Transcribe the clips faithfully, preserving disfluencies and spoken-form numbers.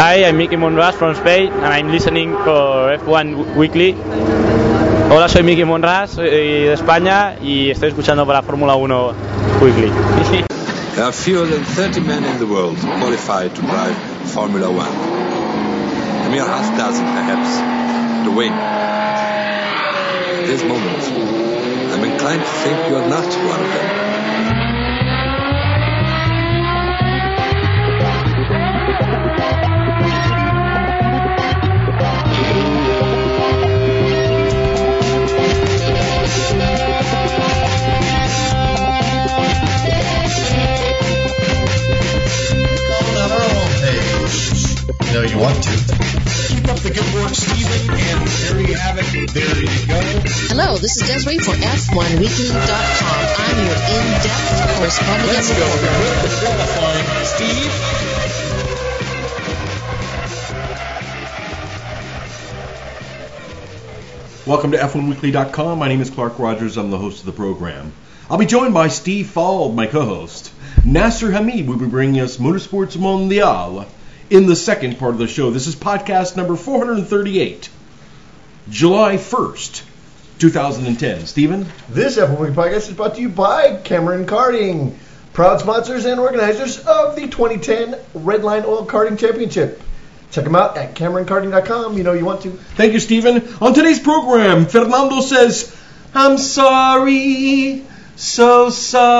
Hi, I'm Mickey Monraz from Spain and I'm listening for F one Weekly. Hola, soy Mickey Monraz, soy de España y estoy escuchando para Fórmula uno Weekly. There are fewer than thirty men in the world qualified to drive Formula One. A mere half dozen, perhaps, to win. At this moment, I'm inclined to think you are not one of them. No, you want to. Keep up the good work, Stephen, and there you have it. There you go. Hello, this is Desiree for F one Weekly dot com. I'm your in-depth correspondent. Let's go. We're qualifying. Steve? Welcome to F one Weekly dot com. My name is Clark Rogers. I'm the host of the program. I'll be joined by Steve Fald, my co-host. Nasser Hamid will be bringing us Motorsports Mondial in the second part of the show. This is podcast number four thirty-eight, July first, twenty ten. Stephen? This F one Weekly podcast is brought to you by Cameron Karting, proud sponsors and organizers of the twenty ten Redline Oil Karting Championship. Check them out at Cameron Karting dot com. You know you want to. Thank you, Stephen. On today's program, Fernando says, I'm sorry, so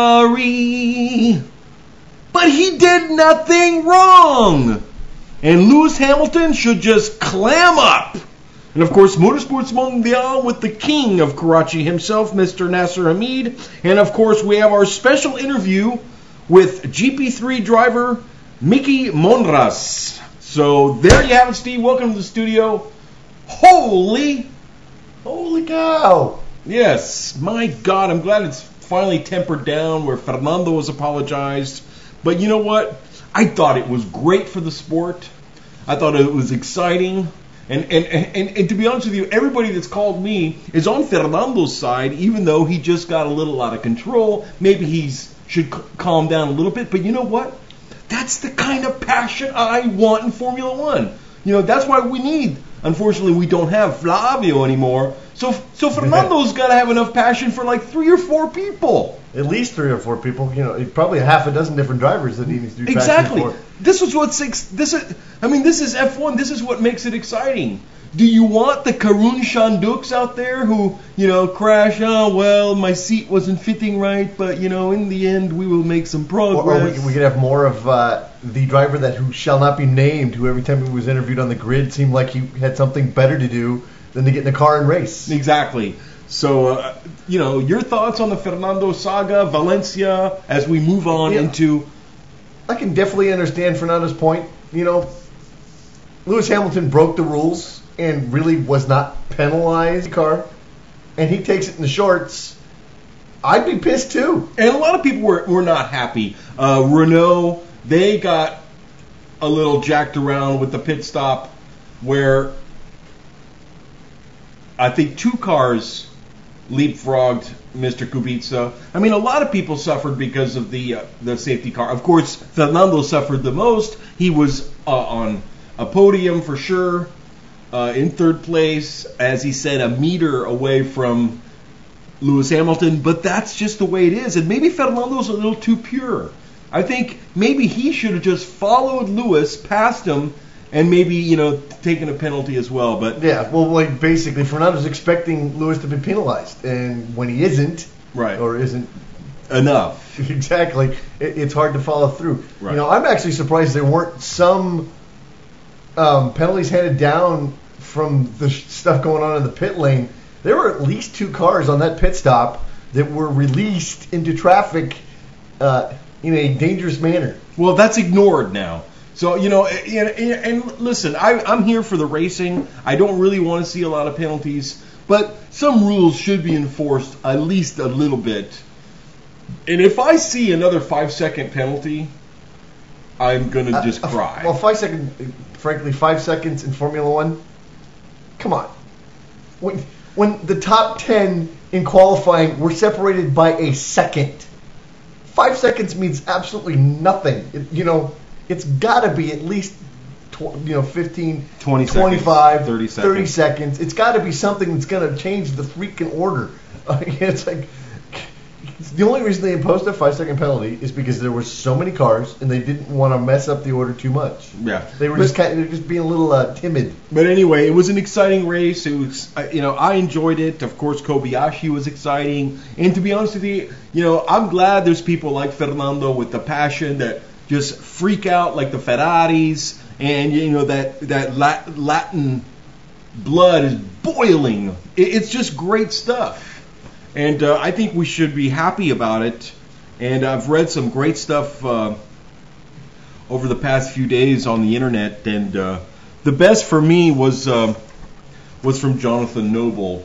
sorry, but he did nothing wrong. And Lewis Hamilton should just clam up. And, of course, Motorsports Mondial with the king of Karachi himself, Mister Nasser Hamid. And, of course, we have our special interview with G P three driver Mickey Monraz. So, there you have it, Steve. Welcome to the studio. Holy, holy cow. Yes, my God, I'm glad it's finally tempered down where Fernando has apologized. But you know what? I thought it was great for the sport. I thought it was exciting. And, and, and, and to be honest with you, everybody that's called me is on Fernando's side, even though he just got a little out of control. Maybe he should c- calm down a little bit. But you know what? That's the kind of passion I want in Formula One. You know, that's why we need, unfortunately, we don't have Flavio anymore. So so Fernando's got to have enough passion for like three or four people. At least three or four people. You know, probably a half a dozen different drivers that he needs to do exactly. passion for. This is what's this is. I mean, this is F one. This is what makes it exciting. Do you want the Karun Shanduks out there who, you know, crash? Oh well, my seat wasn't fitting right, but you know, in the end, we will make some progress. Or, or we, we could have more of uh, the driver that who shall not be named, who every time he was interviewed on the grid seemed like he had something better to do than to get in a car and race. Exactly. So, uh, you know, your thoughts on the Fernando saga, Valencia, as we move on yeah. into... I can definitely understand Fernando's point. You know, Lewis Hamilton broke the rules and really was not penalized car, and he takes it in the shorts. I'd be pissed too. And a lot of people were, were not happy. Uh, Renault, they got a little jacked around with the pit stop where I think two cars leapfrogged Mister Kubica. I mean, a lot of people suffered because of the uh, the safety car. Of course, Fernando suffered the most. He was uh, on a podium for sure, uh, in third place, as he said, a meter away from Lewis Hamilton. But that's just the way it is. And maybe Fernando's a little too pure. I think maybe he should have just followed Lewis, passed him, and maybe, you know, taking a penalty as well. But yeah, well, like basically, Fernando's expecting Lewis to be penalized, and when he isn't, right, or isn't enough, exactly, it, it's hard to follow through. Right. You know, I'm actually surprised there weren't some um, penalties handed down from the sh- stuff going on in the pit lane. There were at least two cars on that pit stop that were released into traffic uh, in a dangerous manner. Well, that's ignored now. So, you know, and, and listen, I, I'm here for the racing. I don't really want to see a lot of penalties, but some rules should be enforced at least a little bit. And if I see another five-second penalty, I'm going to just uh, cry. Well, five seconds, frankly, five seconds in Formula One, come on. When, when the top ten in qualifying were separated by a second, five seconds means absolutely nothing. It, you know, it's got to be at least tw- you know, fifteen, twenty twenty-five, seconds, thirty seconds. thirty seconds. It's got to be something that's going to change the freaking order. Uh, it's like the only reason they imposed a five-second penalty is because there were so many cars and they didn't want to mess up the order too much. Yeah, They were But- just kind of, they were just being a little uh, timid. But anyway, it was an exciting race. It was, uh, you know, I enjoyed it. Of course, Kobayashi was exciting. And to be honest with you, you know, I'm glad there's people like Fernando with the passion that just freak out like the Ferraris, and you know that that Lat- Latin blood is boiling. It, it's just great stuff, and uh, I think we should be happy about it. And I've read some great stuff uh, over the past few days on the internet, and uh, the best for me was uh, was from Jonathan Noble,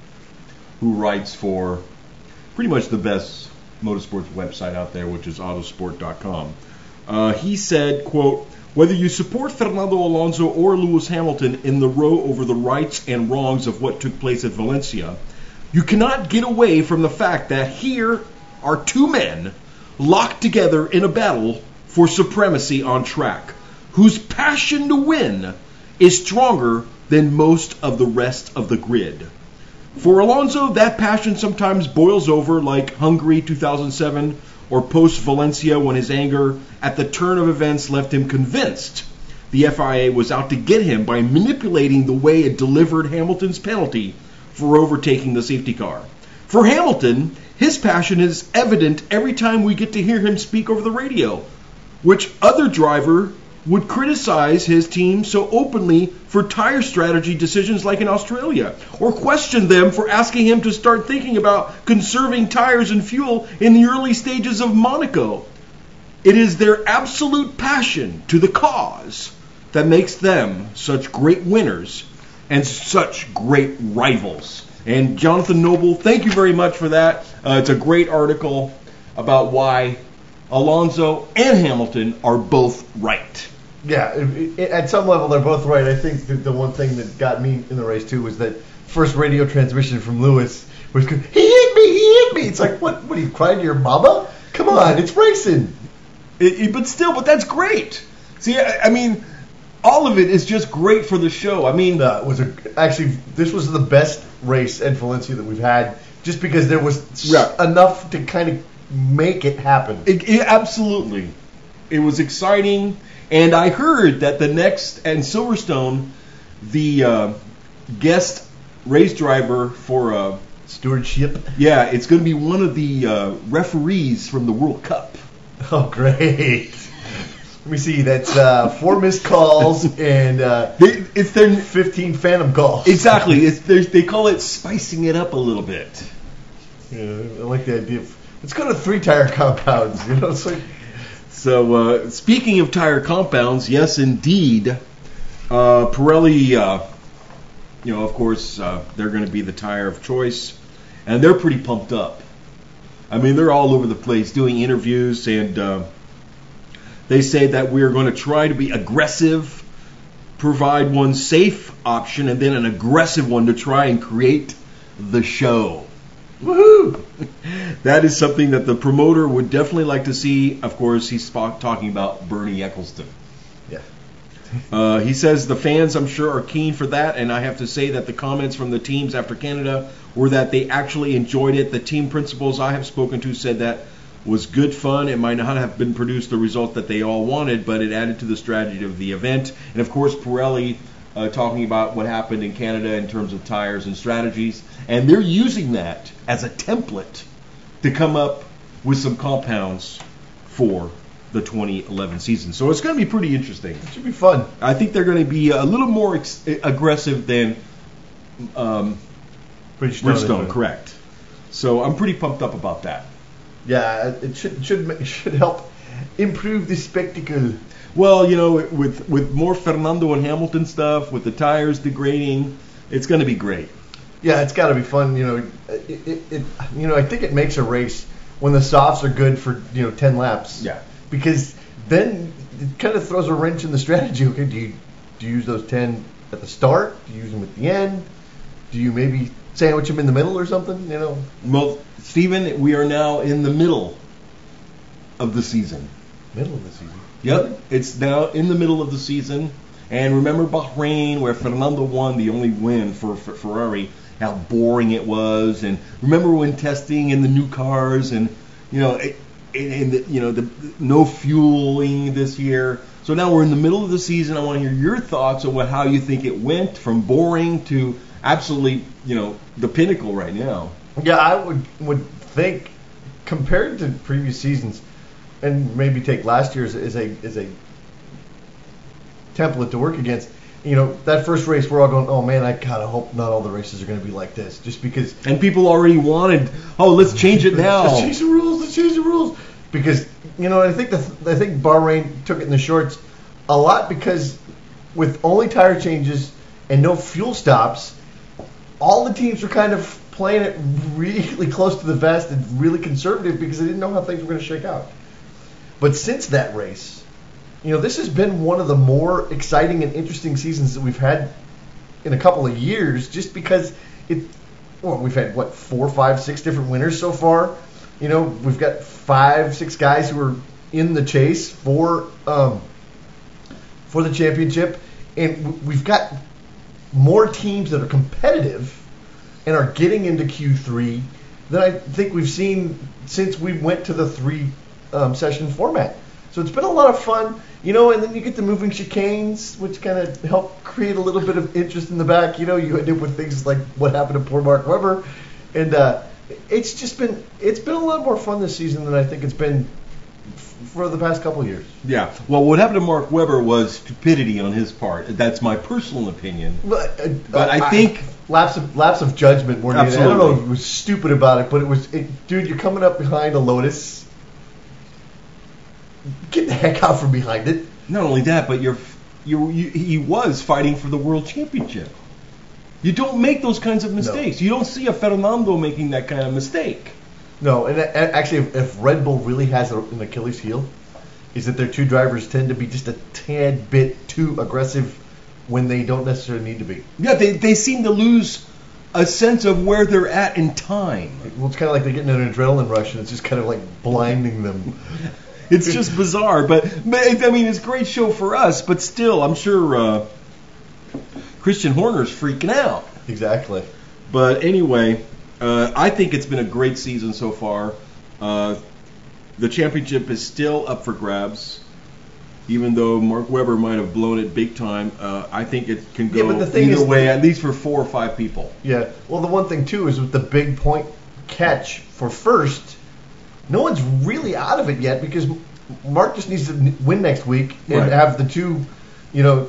who writes for pretty much the best motorsports website out there, which is autosport dot com. Uh, he said, quote, "Whether you support Fernando Alonso or Lewis Hamilton in the row over the rights and wrongs of what took place at Valencia, you cannot get away from the fact that here are two men locked together in a battle for supremacy on track, whose passion to win is stronger than most of the rest of the grid. For Alonso, that passion sometimes boils over like Hungary two thousand seven or post-Valencia when his anger at the turn of events left him convinced the F I A was out to get him by manipulating the way it delivered Hamilton's penalty for overtaking the safety car. For Hamilton, his passion is evident every time we get to hear him speak over the radio, which other driver would criticize his team so openly for tire strategy decisions like in Australia, or question them for asking him to start thinking about conserving tires and fuel in the early stages of Monaco. It is their absolute passion to the cause that makes them such great winners and such great rivals." And Jonathan Noble, thank you very much for that. Uh, it's a great article about why Alonso and Hamilton are both right. Yeah, it, it, at some level they're both right. I think that the one thing that got me in the race too was that first radio transmission from Lewis was, "He hit me, he hit me." It's like, what? What are you crying to your mama? Come on, it's racing. It, it, but still, but that's great. See, I, I mean, all of it is just great for the show. I mean, Uh, it was a, actually this was the best race at Valencia that we've had, just because there was Yeah. enough to kind of make it happen. it, it, absolutely, it was exciting. And I heard that the next, and Silverstone, the uh, guest race driver for, uh, Stewardship. yeah, it's going to be one of the uh, referees from the World Cup. Oh, great. Let me see. That's uh, four missed calls and uh, They, it's their fifteen phantom calls. exactly. It's there's- they call it spicing it up a little bit. Yeah, I like the idea of, let's go to three tire compounds. You know, it's like, So uh, speaking of tire compounds, yes, indeed, uh, Pirelli. Uh, you know, of course, uh, they're going to be the tire of choice, and they're pretty pumped up. I mean, they're all over the place doing interviews, and uh, they say that we are going to try to be aggressive, provide one safe option, and then an aggressive one to try and create the show. woohoo! That is something that the promoter would definitely like to see. Of course, he's sp- talking about Bernie Eccleston. Yeah. Uh, he says the fans, I'm sure, are keen for that, and I have to say that the comments from the teams after Canada were that they actually enjoyed it. The team principals I have spoken to said that was good fun. It might not have been produced the result that they all wanted, but it added to the strategy of the event. And of course, Pirelli uh, talking about what happened in Canada in terms of tires and strategies, and they're using that as a template to come up with some compounds for the twenty eleven season. So it's going to be pretty interesting. It should be fun. I think they're going to be a little more ex- aggressive than um, Bridgestone. Bridgestone, correct. So I'm pretty pumped up about that. Yeah, it should should ma- should help improve the spectacle. Well, you know, with with more Fernando and Hamilton stuff, with the tires degrading, it's going to be great. Yeah, it's got to be fun. You know, it, it, it you know I think it makes a race when the softs are good for you know ten laps. Yeah. Because then it kind of throws a wrench in the strategy. Okay, do you do you use those ten at the start? Do you use them at the end? Do you maybe sandwich them in the middle or something? You know. Well, Stephen, we are now in the middle of the season. Middle of the season. Yep, it's now in the middle of the season, And remember Bahrain, where Fernando won the only win for, for Ferrari, how boring it was. And remember when testing in the new cars, and you know, it, and, and the, you know, the no fueling this year. So now we're in the middle of the season. I want to hear your thoughts on what, how you think it went from boring to absolutely, you know, the pinnacle right now. Yeah, I would would think compared to previous seasons, and maybe take last year as, as a as a template to work against. You know, that first race, we're all going, oh man, I kind of hope not all the races are going to be like this, just because. And people already wanted, oh, let's change it now. Let's change the rules. Let's change the rules. Because, you know, I think the I think Bahrain took it in the shorts a lot because with only tire changes and no fuel stops, all the teams were kind of playing it really close to the vest and really conservative because they didn't know how things were going to shake out. But since that race, you know, this has been one of the more exciting and interesting seasons that we've had in a couple of years, just because it. Well, we've had what four, five, six different winners so far. You know, we've got five, six guys who are in the chase for um, for the championship, and we've got more teams that are competitive and are getting into Q three than I think we've seen since we went to the three um, session format. So it's been a lot of fun, you know, and then you get the moving chicanes, which kind of help create a little bit of interest in the back. You know, you end up with things like what happened to poor Mark Webber, and uh, it's just been it's been a lot more fun this season than I think it's been f- for the past couple of years. Yeah. Well, what happened to Mark Webber was stupidity on his part. That's my personal opinion. But, uh, But I think I, lapse of lapse of judgment more than anything. I don't know if it was stupid about it, but it was, it, dude. You're coming up behind a Lotus. Get the heck out from behind it. Not only that, but you're, you you he was fighting for the world championship. You don't make those kinds of mistakes. No. You don't see a Fernando making that kind of mistake. No, and, and actually, if, if Red Bull really has a, an Achilles heel, is that their two drivers tend to be just a tad bit too aggressive when they don't necessarily need to be. Yeah, they they seem to lose a sense of where they're at in time. Well, it's kind of like they're getting an adrenaline rush, and it's just kind of like blinding them. It's just bizarre, but, but I mean, it's a great show for us, but still, I'm sure uh, Christian Horner's freaking out. Exactly. But anyway, uh, I think it's been a great season so far. Uh, the championship is still up for grabs, even though Mark Webber might have blown it big time. Uh, I think it can go yeah, but the thing either is way, at least for four or five people. Yeah. Well, the one thing too is with the big point catch for first. No one's really out of it yet because Mark just needs to win next week and right. have the two, you know,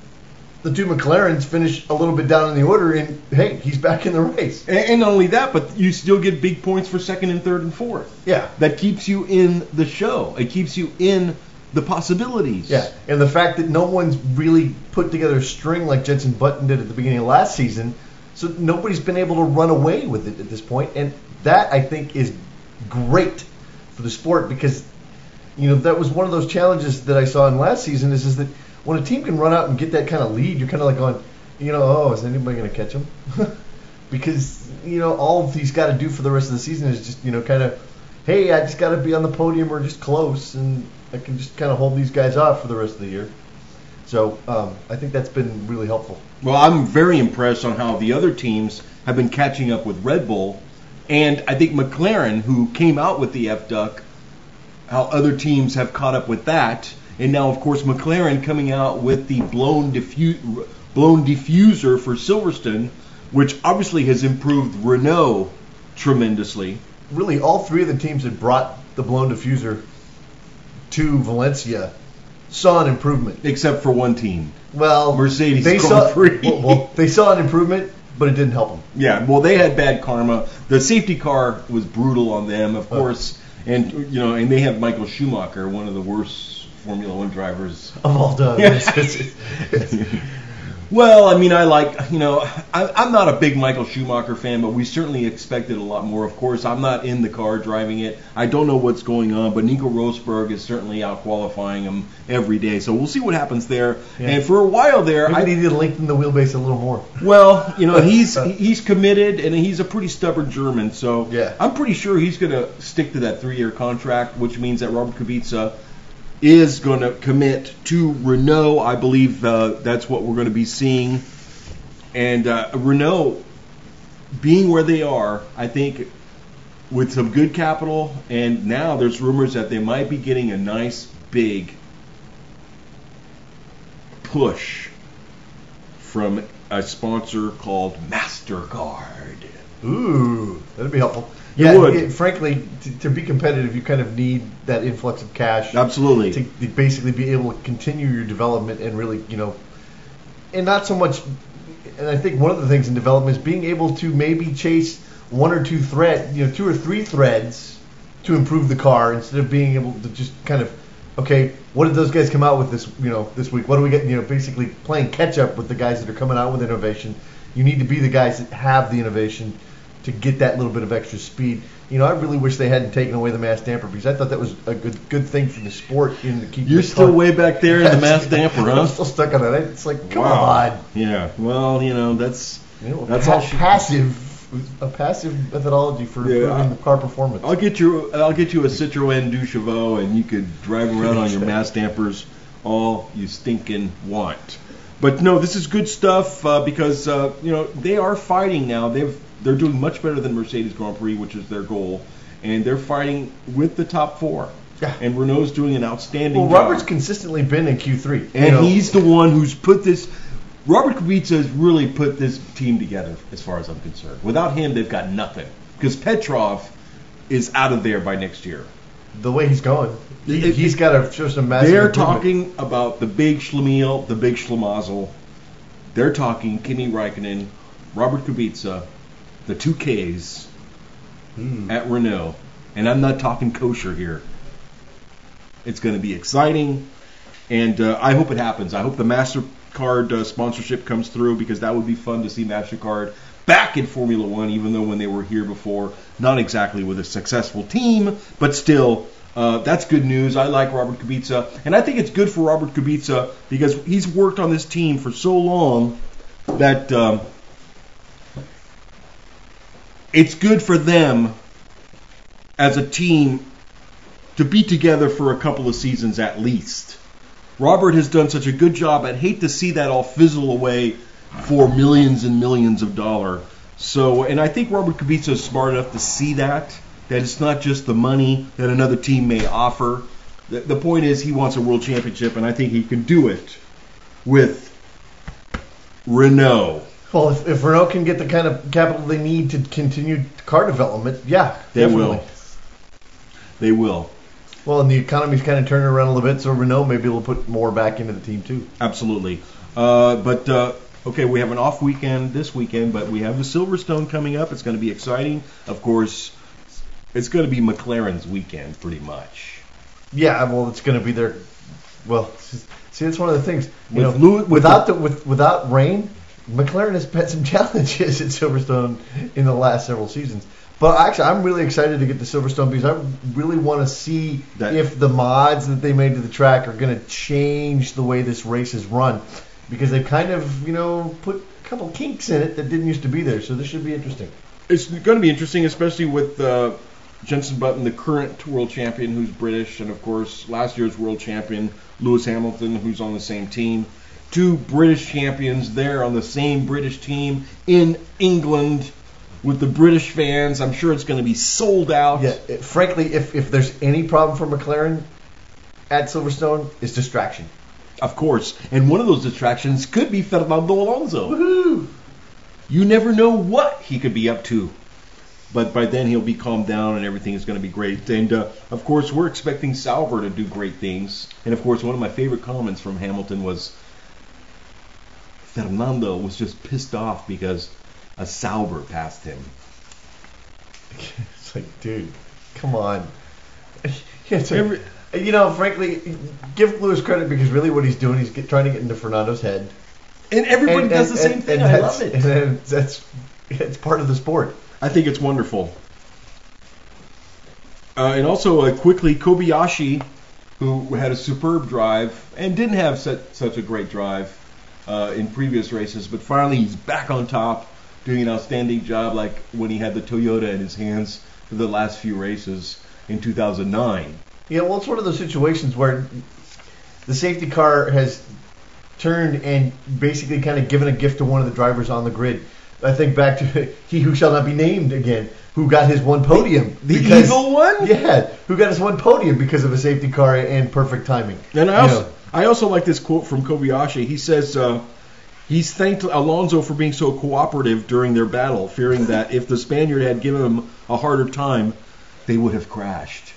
the two McLarens finish a little bit down in the order, and hey, he's back in the race. And, and not only that, but you still get big points for second and third and fourth. Yeah. That keeps you in the show. It keeps you in the possibilities. Yeah, and the fact that no one's really put together a string like Jenson Button did at the beginning of last season, so nobody's been able to run away with it at this point, and that, I think, is great for the sport because, you know, that was one of those challenges that I saw in last season is, is that when a team can run out and get that kind of lead, you're kind of like going, you know, oh, is anybody going to catch them? Because, you know, all he's got to do for the rest of the season is just, you know, kind of, hey, I just got to be on the podium or just close, and I can just kind of hold these guys off for the rest of the year. So um, I think that's been really helpful. Well, I'm very impressed on how the other teams have been catching up with Red Bull. And I think McLaren, who came out with the F-Duck, how other teams have caught up with that. And now, of course, McLaren coming out with the blown, diffu- blown diffuser for Silverstone, which obviously has improved Renault tremendously. Really, all three of the teams that brought the blown diffuser to Valencia saw an improvement. Except for one team. Well, Mercedes they Grand saw, Prix. well, well, they saw an improvement, but it didn't help them. Yeah, well, they had bad karma. The safety car was brutal on them, of course, and you know, and they have Michael Schumacher, one of the worst Formula One drivers of all time. Yeah. Well, I mean, I like, you know, I, I'm not a big Michael Schumacher fan, but we certainly expected a lot more. Of course, I'm not in the car driving it. I don't know what's going on, but Nico Rosberg is certainly out qualifying him every day. So we'll see what happens there. Yeah. And for a while there, Maybe I needed to lengthen the wheelbase a little more. Well, you know, he's he's committed, and he's a pretty stubborn German. So yeah. I'm pretty sure he's going to stick to that three-year contract, which means that Robert Kubica is going to commit to Renault. I believe uh, that's what we're going to be seeing. And uh, Renault, being where they are, I think with some good capital, and now there's rumors that they might be getting a nice big push from a sponsor called MasterCard. Ooh, that'd be helpful. It Yeah, would. it- frankly, to, to be competitive, you kind of need that influx of cash. Absolutely. To, to basically be able to continue your development and really, you know, and not so much. And I think one of the things in development is being able to maybe chase one or two thread, you know, two or three threads to improve the car instead of being able to just kind of, okay, what did those guys come out with this, you know, this week? What do we get? You know, basically playing catch up with the guys that are coming out with innovation. You need to be the guys that have the innovation to get that little bit of extra speed. You know, I really wish they hadn't taken away the mass damper because I thought that was a good good thing for the sport in to keep. You're the still car- way back there in the mass damper, huh? I'm still stuck on that. It's like, come Wow. on. Yeah. Well, you know, that's You know, that's pa- all. She, passive, a passive methodology for Yeah, improving I- the car performance. I'll get you. I'll get you a Citroën deux Chevaux, and you could drive around on your mass dampers all you stinking want. But no, this is good stuff uh, because uh, you know they are fighting now. They've they're doing much better than Mercedes Grand Prix, which is their goal, and they're fighting with the top four. Yeah. And Renault's doing an outstanding Well, job. Robert's consistently been in Q three, And you know. he's the one who's put this. Robert Kubica has really put this team together, as far as I'm concerned. Without him, they've got nothing. Because Petrov is out of there by next year. the way he's going. He, It- he's got to show some massive They're improvement. talking about the big Schlemiel, the big Schlemazel. They're talking Kimi Raikkonen, Robert Kubica, the two Ks Hmm. at Renault. And I'm not talking kosher here. It's going to be exciting, and uh, I hope it happens. I hope the MasterCard uh, sponsorship comes through because that would be fun to see MasterCard back in Formula One, even though when they were here before, not exactly with a successful team, but still, uh, that's good news. I like Robert Kubica, and I think it's good for Robert Kubica because he's worked on this team for so long that um, it's good for them as a team to be together for a couple of seasons at least. Robert has done such a good job. I'd hate to see that all fizzle away for millions and millions of dollars. So, and I think Robert Kubica is smart enough to see that, that it's not just the money that another team may offer. The, the point is he wants a world championship, and I think he can do it with Renault. Well, if, if Renault can get the kind of capital they need to continue car development, yeah, They definitely. will. They will. Well, and the economy's kind of turning around a little bit, so Renault maybe will put more back into the team too. Absolutely. Uh, but, uh, okay, we have an off weekend this weekend, but we have the Silverstone coming up. It's going to be exciting. Of course, it's going to be McLaren's weekend pretty much. Yeah, well, it's going to be their. Well, see, that's one of the things. You With know, Lew- with without the, with without rain, McLaren has had some challenges at Silverstone in the last several seasons. But actually, I'm really excited to get to Silverstone because I really want to see That- if the mods that they made to the track are going to change the way this race is run. Because they've kind of, you know, put a couple kinks in it that didn't used to be there. So this should be interesting. It's going to be interesting, especially with uh, Jenson Button, the current world champion, who's British, and of course last year's world champion Lewis Hamilton, who's on the same team. Two British champions there on the same British team in England with the British fans. I'm sure it's going to be sold out. Yeah, it, frankly, if, if there's any problem for McLaren at Silverstone, it's distraction. Of course. And one of those distractions could be Fernando Alonso. Woohoo! You never know what he could be up to. But by then he'll be calmed down and everything is going to be great. And, uh, of course, we're expecting Sauber to do great things. And, of course, one of my favorite comments from Hamilton was Fernando was just pissed off because a Sauber passed him. It's like, dude, come on. It's like- Every- you know, frankly, give Lewis credit because really what he's doing, he's get, trying to get into Fernando's head. And everybody And- does and- the same and- thing. and I that's- love it. And then that's it's part of the sport. I think it's wonderful. Uh, and also, uh, quickly, Kobayashi, who had a superb drive and didn't have such, such a great drive uh, in previous races, but finally he's back on top, doing an outstanding job like when he had the Toyota in his hands for the last few races in two thousand nine. Yeah, well, it's one of those situations where the safety car has turned and basically kind of given a gift to one of the drivers on the grid. I think back to he who shall not be named again, who got his one podium. The because, evil one? Yeah, who got his one podium because of a safety car and perfect timing. And I You also, know. I also like this quote from Kobayashi. He says uh, he's thanked Alonso for being so cooperative during their battle, fearing that if the Spaniard had given him a harder time, they would have crashed.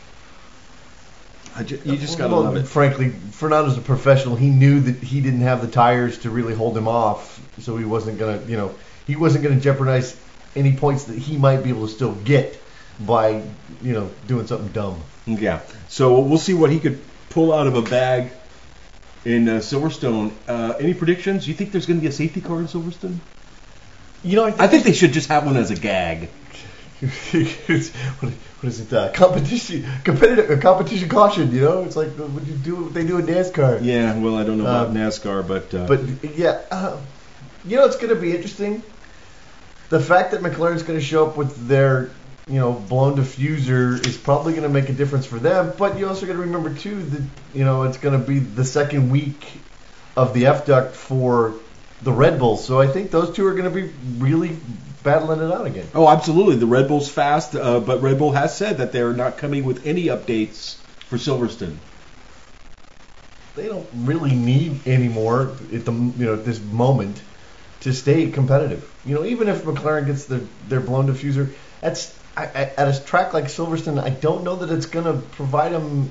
I ju- you just gotta Well, love it. Frankly, Fernando's a professional. He knew that he didn't have the tires to really hold him off, so he wasn't gonna, you know, he wasn't gonna jeopardize any points that he might be able to still get by, you know, doing something dumb. Yeah. So we'll see what he could pull out of a bag in uh, Silverstone. Uh, any predictions? You think there's going to be a safety car in Silverstone? You know, I think, I think they should just have one as a gag. it's, what, what is it? Uh, competition, competitive, uh, competition caution. You know, it's like uh, what you do, what they do in NASCAR. Yeah. Well, I don't know about Um, NASCAR, but uh, But yeah, uh, you know, it's going to be interesting. The fact that McLaren's going to show up with their, you know, blown diffuser is probably going to make a difference for them. But you also got to remember too that, you know, it's going to be the second week of the F duct for the Red Bulls. So I think those two are going to be really battling it out again. oh, absolutely. The Red Bull's fast, uh, but Red Bull has said that they're not coming with any updates for Silverstone. They don't really need any more at the, you know, at this moment to stay competitive. You know, even if McLaren gets their, their blown diffuser, that's I, I, at a track like Silverstone, I don't know that it's going to provide them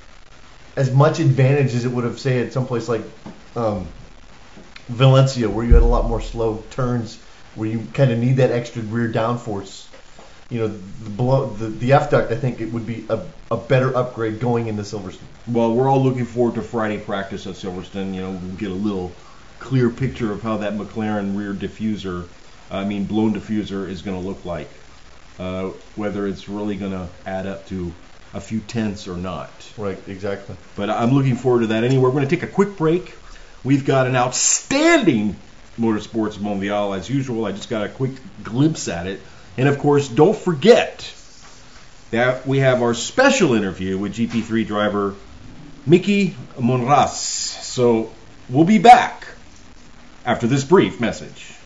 as much advantage as it would have, say, at someplace like um, Valencia, where you had a lot more slow turns, where you kind of need that extra rear downforce. You know, the, blow, the the F duct, I think it would be a, a better upgrade going into Silverstone. Well, we're all looking forward to Friday practice at Silverstone. You know, we'll get a little clear picture of how that McLaren rear diffuser, I mean blown diffuser, is going to look like. Uh, whether it's really going to add up to a few tenths or not. Right, exactly. But I'm looking forward to that anyway. We're going to take a quick break. We've got an outstanding Motorsports Mondial as usual. I just got a quick glimpse at it. And of course, don't forget that we have our special interview with G P three driver Mickey Monraz. So we'll be back after this brief message.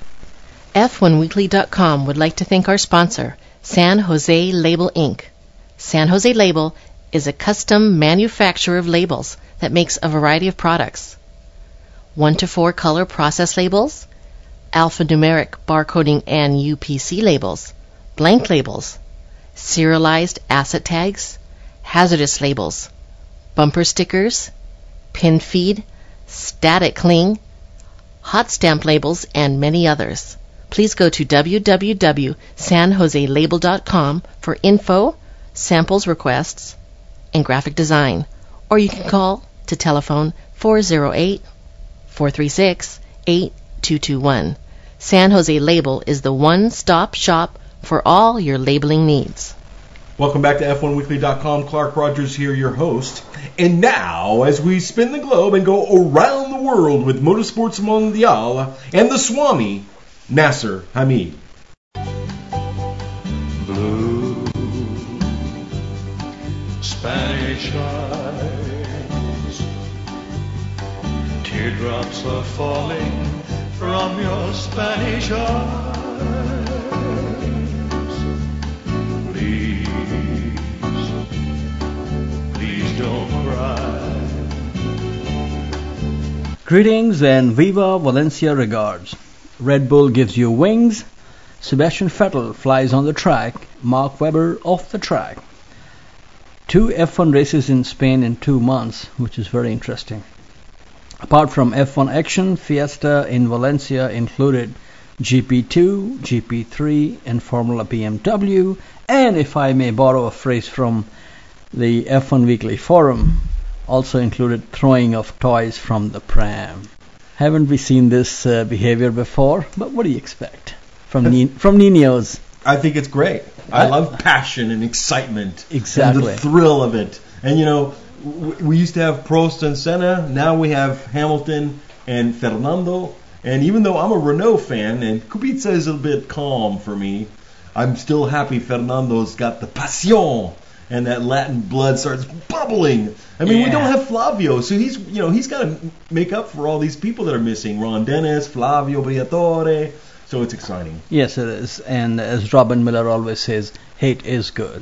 F one weekly dot com would like to thank our sponsor, San Jose Label Incorporated. San Jose Label is a custom manufacturer of labels that makes a variety of products. one to four color process labels, alphanumeric barcoding and U P C labels, blank labels, serialized asset tags, hazardous labels, bumper stickers, pin feed, static cling, hot stamp labels, and many others. Please go to w w w dot san jose label dot com for info, samples requests, and graphic design. Or you can call to telephone four oh eight, four three six, eight two two one. San Jose Label is the one-stop shop for all your labeling needs. Welcome back to F one weekly dot com. Clark Rogers here, your host. And now, as we spin the globe and go around the world with Motorsports Mondial and the Swami, Nasser Hamid. Blue Spanish eyes, teardrops are falling from your Spanish eyes. Please, please don't cry. Greetings and Viva Valencia regards. Red Bull gives you wings. Sebastian Vettel flies on the track. Mark Webber off the track. Two F one races in Spain in two months, which is very interesting. Apart from F one action, Fiesta in Valencia included G P two, G P three, and Formula B M W, and if I may borrow a phrase from the F one Weekly Forum, also included throwing of toys from the pram. Haven't we seen this uh, behavior before? But what do you expect from ni- from Ninos? I think it's great. I love passion and excitement. Exactly. And the thrill of it. And, you know, w- we used to have Prost and Senna. Now we have Hamilton and Fernando. And even though I'm a Renault fan, and Kubica is a bit calm for me, I'm still happy Fernando's got the passion and that Latin blood starts bubbling. I mean, Yeah. we don't have Flavio, so he's you know he's got to make up for all these people that are missing. Ron Dennis, Flavio Briatore. So it's exciting. Yes, it is. And as Robin Miller always says, hate is good.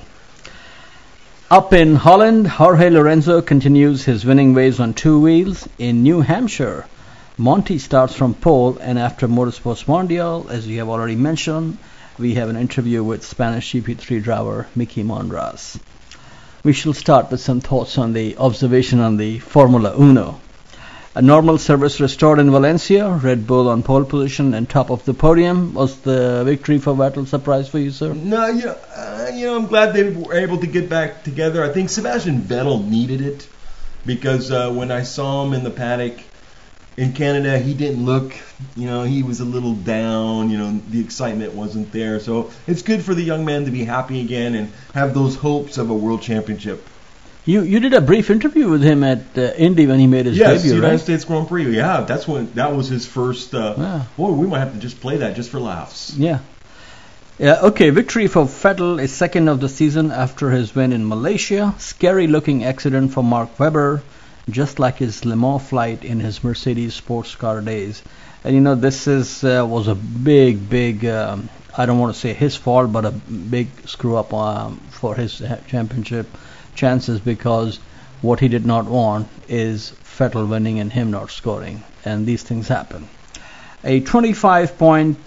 Up in Holland, Jorge Lorenzo continues his winning ways on two wheels. In New Hampshire, Monty starts from pole, and after Motorsports Mondial, as you have already mentioned, we have an interview with Spanish G P three driver Mickey Monras. We shall start with some thoughts on the observation on the Formula Uno. A normal service restored in Valencia, Red Bull on pole position and top of the podium. Was the victory for Vettel a surprise for you, sir? No, you know, uh, you know, I'm glad they were able to get back together. I think Sebastian Vettel needed it because uh, when I saw him in the paddock in Canada, he didn't look, you know, he was a little down. You know, the excitement wasn't there. So it's good for the young man to be happy again and have those hopes of a world championship. You you did a brief interview with him at uh, Indy when he made his yes, debut, United right? States Grand Prix. Yeah, that's when that was his first. Uh, Yeah. Boy, we might have to just play that just for laughs. Yeah. Yeah, okay, victory for Vettel is second of the season after his win in Malaysia. Scary looking accident for Mark Webber, just like his Le Mans flight in his Mercedes sports car days. And you know, this is uh, was a big, big, um, I don't want to say his fault, but a big screw up um, for his championship chances, because what he did not want is Vettel winning and him not scoring, and these things happen. A twenty-five point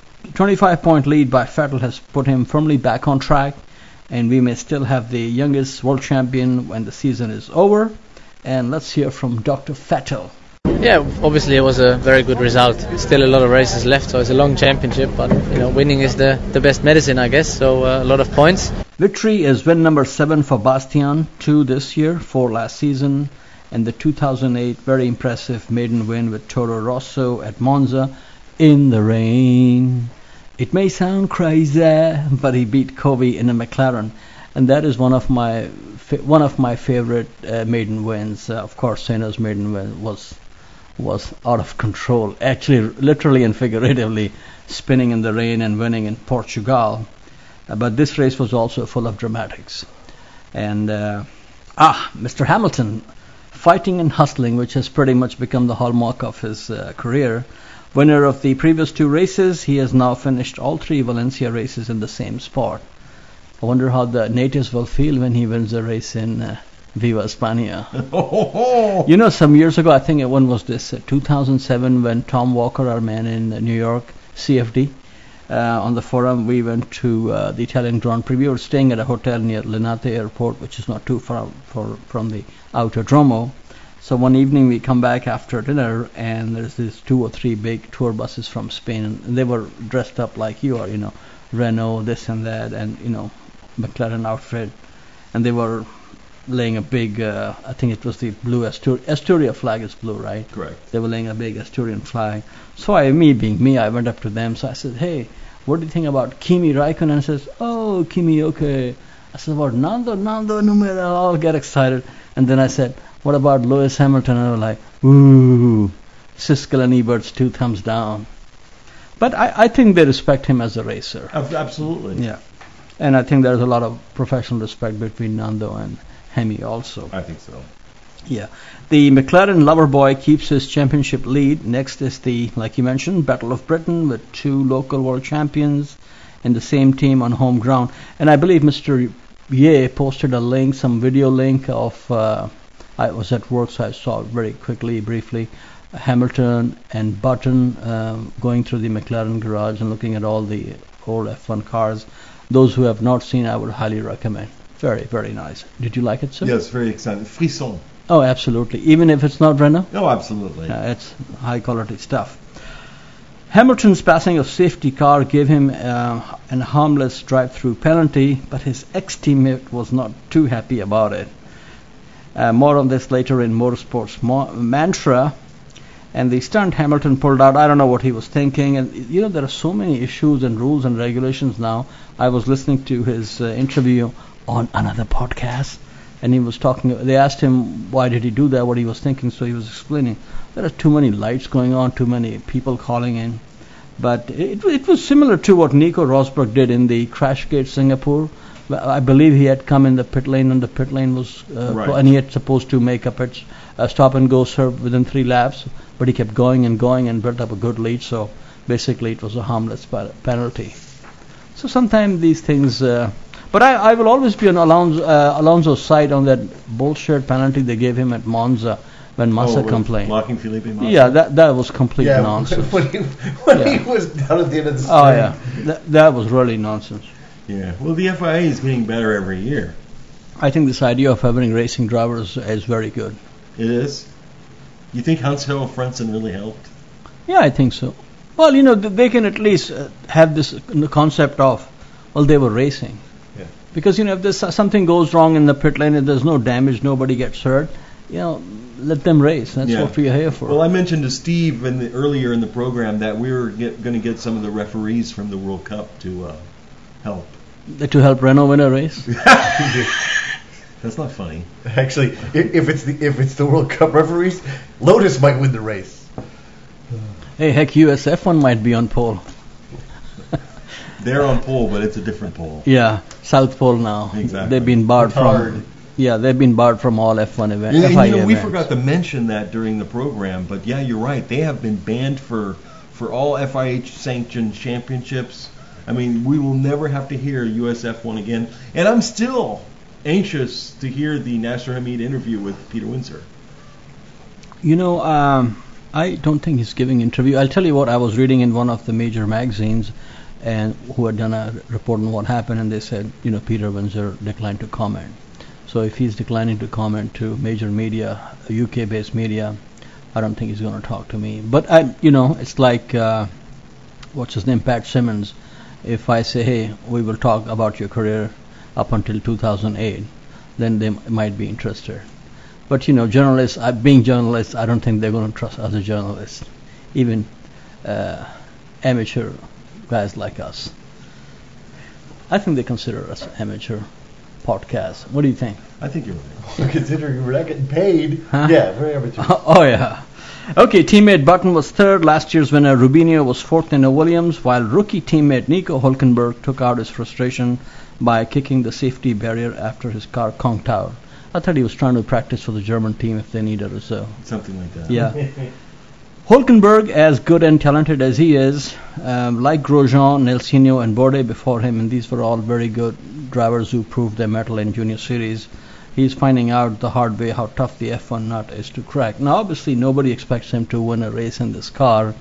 lead by Vettel has put him firmly back on track, and we may still have the youngest world champion when the season is over. And let's hear from Doctor Vettel. Yeah, obviously it was a very good result. Still a lot of races left, so it's a long championship, but you know, winning is the, the best medicine, I guess, so uh, a lot of points. Victory is win number seven for Bastian, two this year, four last season, and the two thousand eight very impressive maiden win with Toro Rosso at Monza in the rain. It may sound crazy, but he beat Kobe in a McLaren, and that is one of my fa- one of my favorite uh, maiden wins. Uh, of course, Senna's maiden win was was out of control, actually literally and figuratively, spinning in the rain and winning in Portugal. Uh, but this race was also full of dramatics. And uh, ah, Mister Hamilton, fighting and hustling, which has pretty much become the hallmark of his uh, career. Winner of the previous two races, he has now finished all three Valencia races in the same spot. I wonder how the natives will feel when he wins a race in uh, Viva España. You know, some years ago, I think one was this, uh, two thousand seven, when Tom Walker, our man in uh, New York, C F D, uh, on the forum, we went to uh, the Italian Grand Prix. We were staying at a hotel near Linate Airport, which is not too far for, from the Autodromo. So one evening we come back after dinner, and there's these two or three big tour buses from Spain, and they were dressed up like you are, you know, Renault, this and that, and, you know, McLaren outfit, and they were laying a big, uh, I think it was the blue Astur- Asturia flag is blue, right? Correct. They were laying a big Asturian flag. So I, me being me, I went up to them. So I said, hey, what do you think about Kimi Raikkonen? And says, oh, Kimi, okay. I said, about Nando, Nando, numero. I'll get excited. And then I said, what about Lewis Hamilton? And they were like, ooh, Siskel and Ebert's two thumbs down. But I, I think they respect him as a racer. Absolutely. Yeah. And I think there's a lot of professional respect between Nando and Hemi also. I think so. Yeah. The McLaren Loverboy keeps his championship lead. Next is the, like you mentioned, Battle of Britain with two local world champions in the same team on home ground. And I believe Mister Ye posted a link, some video link of, uh, I was at work, so I saw it very quickly, briefly, Hamilton and Button um, going through the McLaren garage and looking at all the old F one cars. Those who have not seen, I would highly recommend. Very, very nice. Did you like it, sir? Yes, very exciting. Frisson. Oh, absolutely. Even if it's not Renault? No, absolutely. Uh, it's high quality stuff. Hamilton's passing of safety car gave him uh, an harmless drive-through penalty, but his ex-teammate was not too happy about it. Uh, more on this later in Motorsports Mo- Mantra. And the stunt Hamilton pulled out, I don't know what he was thinking. And, you know, there are so many issues and rules and regulations now. I was listening to his uh, interview on another podcast, and he was talking, they asked him why did he do that, what he was thinking, so he was explaining, there are too many lights going on, too many people calling in, But it, it was similar to what Nico Rosberg did in the Crashgate Singapore. I believe he had come in the pit lane, and the pit lane was, uh, Right. and he had supposed to make a pit, uh, stop and go serve within three laps, but he kept going and going and built up a good lead. So basically, it was a harmless pa- penalty. So sometimes these things. Uh, but I, I will always be on Alonso, uh, Alonso's side on that bullshit penalty they gave him at Monza when Massa Oh, with complained. Blocking Felipe Massa? Yeah, that that was complete Yeah, nonsense. when, he, when Yeah. he was down at the end of the string. Oh yeah, that, that was really nonsense. Yeah. Well, the F I A is getting better every year. I think this idea of having racing drivers is very good. It is. You think Hans-Herr Frentzen really helped? Yeah, I think so. Well, you know, th- they can at least uh, have this uh, the concept of, well, they were racing. Yeah. Because, you know, if there's uh, something goes wrong in the pit lane and there's no damage, nobody gets hurt, you know, let them race. That's Yeah. what we're here for. Well, I mentioned to Steve in the, earlier in the program that we were going to get some of the referees from the World Cup to uh, help. To help Renault win a race? That's not funny. Actually, if, if it's the if it's the World Cup referees, Lotus might win the race. Hey, heck, U S F one might be on pole. They're on pole, but it's a different pole. Yeah, South Pole now. Exactly. They've been barred Hard. from. Yeah, they've been barred from all F one events. And, and, F I A you know, we events. forgot to mention that during the program, but yeah, you're right. They have been banned for for all F I H sanctioned championships. I mean, we will never have to hear U S F one again. And I'm still anxious to hear the Nasser Hamid interview with Peter Windsor. You know, um, I don't think he's giving interview. I'll tell you what, I was reading in one of the major magazines and who had done a report on what happened, and they said, you know, Peter Windsor declined to comment. So if he's declining to comment to major media, U K-based media, I don't think he's going to talk to me. But, I, you know, it's like, uh, what's his name, Pat Simmons. If I say, hey, we will talk about your career up until two thousand eight, then they m- might be interested. But, you know, journalists, uh, being journalists, I don't think they're going to trust other journalists, even uh, amateur guys like us. I think they consider us amateur podcasts. What do you think? I think you're right. Considering we're not getting paid, Huh? yeah, very amateur. Oh, yeah. Okay, teammate Button was third. Last year's winner Rubinho was fourth in a Williams, while rookie teammate Nico Hülkenberg took out his frustration by kicking the safety barrier after his car conked out. I thought he was trying to practice for the German team if they need a reserve. Something like that. Yeah. Hülkenberg, as good and talented as he is, um, like Grosjean, Nelsinho, and Bourdais before him, and these were all very good drivers who proved their mettle in Junior Series, he's finding out the hard way how tough the F one nut is to crack. Now, obviously, nobody expects him to win a race in this car,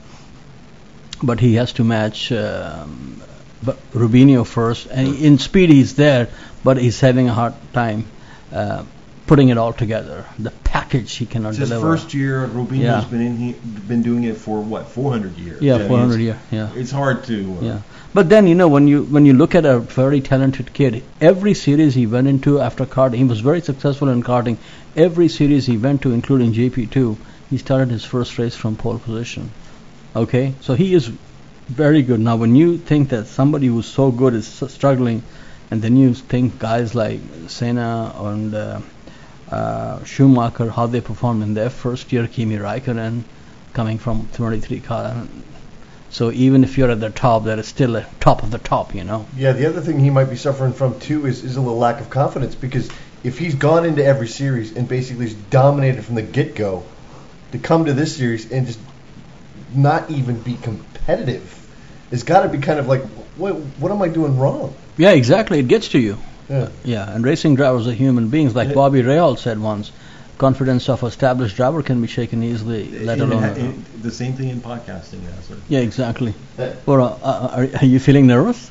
but he has to match um, but Rubinho first. And in speed, he's there, but he's having a hard time uh, putting it all together. The package he cannot It's his deliver. first year. Rubinho's Yeah. been in. He been doing it for what, four hundred years. Yeah, I mean, four hundred it's- years. Yeah. It's hard to. Uh, Yeah, but then you know when you when you look at a very talented kid, every series he went into after karting, he was very successful in karting. Every series he went to, including J P two, he started his first race from pole position. Okay, so he is very good. Now, when you think that somebody who's so good is s- struggling, and then you think guys like Senna and uh, uh, Schumacher, how they performed in their first year, Kimi Raikkonen, coming from twenty-three car. So even if you're at the top, that is still a top of the top, you know. Yeah, the other thing he might be suffering from too is, is a little lack of confidence, because if he's gone into every series and basically is dominated from the get-go, to come to this series and just not even be competitive, it's got to be kind of like, what, what am I doing wrong? Yeah, exactly. It gets to you. Yeah. Yeah, and racing drivers are human beings. Like Yeah. Bobby Rahal said once, confidence of established driver can be shaken easily, let in- alone... in- the same thing in podcasting, yeah, sir. Yeah, exactly. Yeah. Or, uh, uh, are, are you feeling nervous?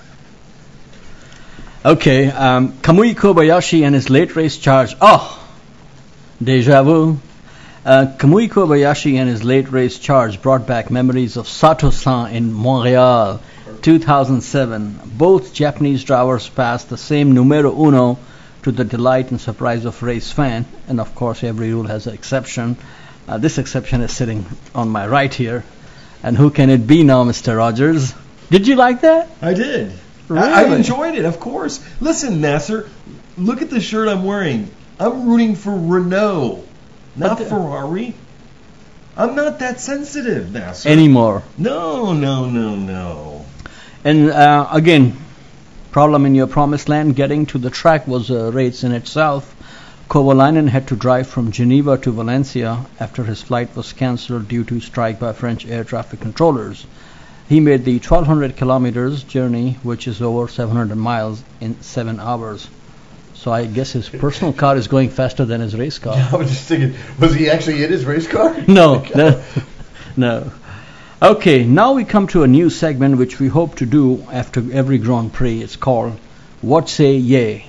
Okay, um, Kamui Kobayashi and his late race charge. Oh, deja vu. Uh, Kamui Kobayashi and his late race charge brought back memories of Sato-san in Montreal, two thousand seven. Both Japanese drivers passed the same numero uno to the delight and surprise of race fan, and of course every rule has an exception. Uh, this exception is sitting on my right here. And who can it be now, Mister Rogers? Did you like that? I did. I, I Really? enjoyed it, of course. Listen, Nasser, look at the shirt I'm wearing. I'm rooting for Renault, not But the- Ferrari. I'm not that sensitive now, sir. Anymore. No, no, no, no. And uh, again, problem in your promised land, getting to the track was a race in itself. Kovalainen had to drive from Geneva to Valencia after his flight was cancelled due to strike by French air traffic controllers. He made the twelve hundred kilometers journey, which is over seven hundred miles, in seven hours. So I guess his personal car is going faster than his race car. I was just thinking, was he actually in his race car? No, no, no. Okay, now we come to a new segment which we hope to do after every Grand Prix. It's called What Say Ye?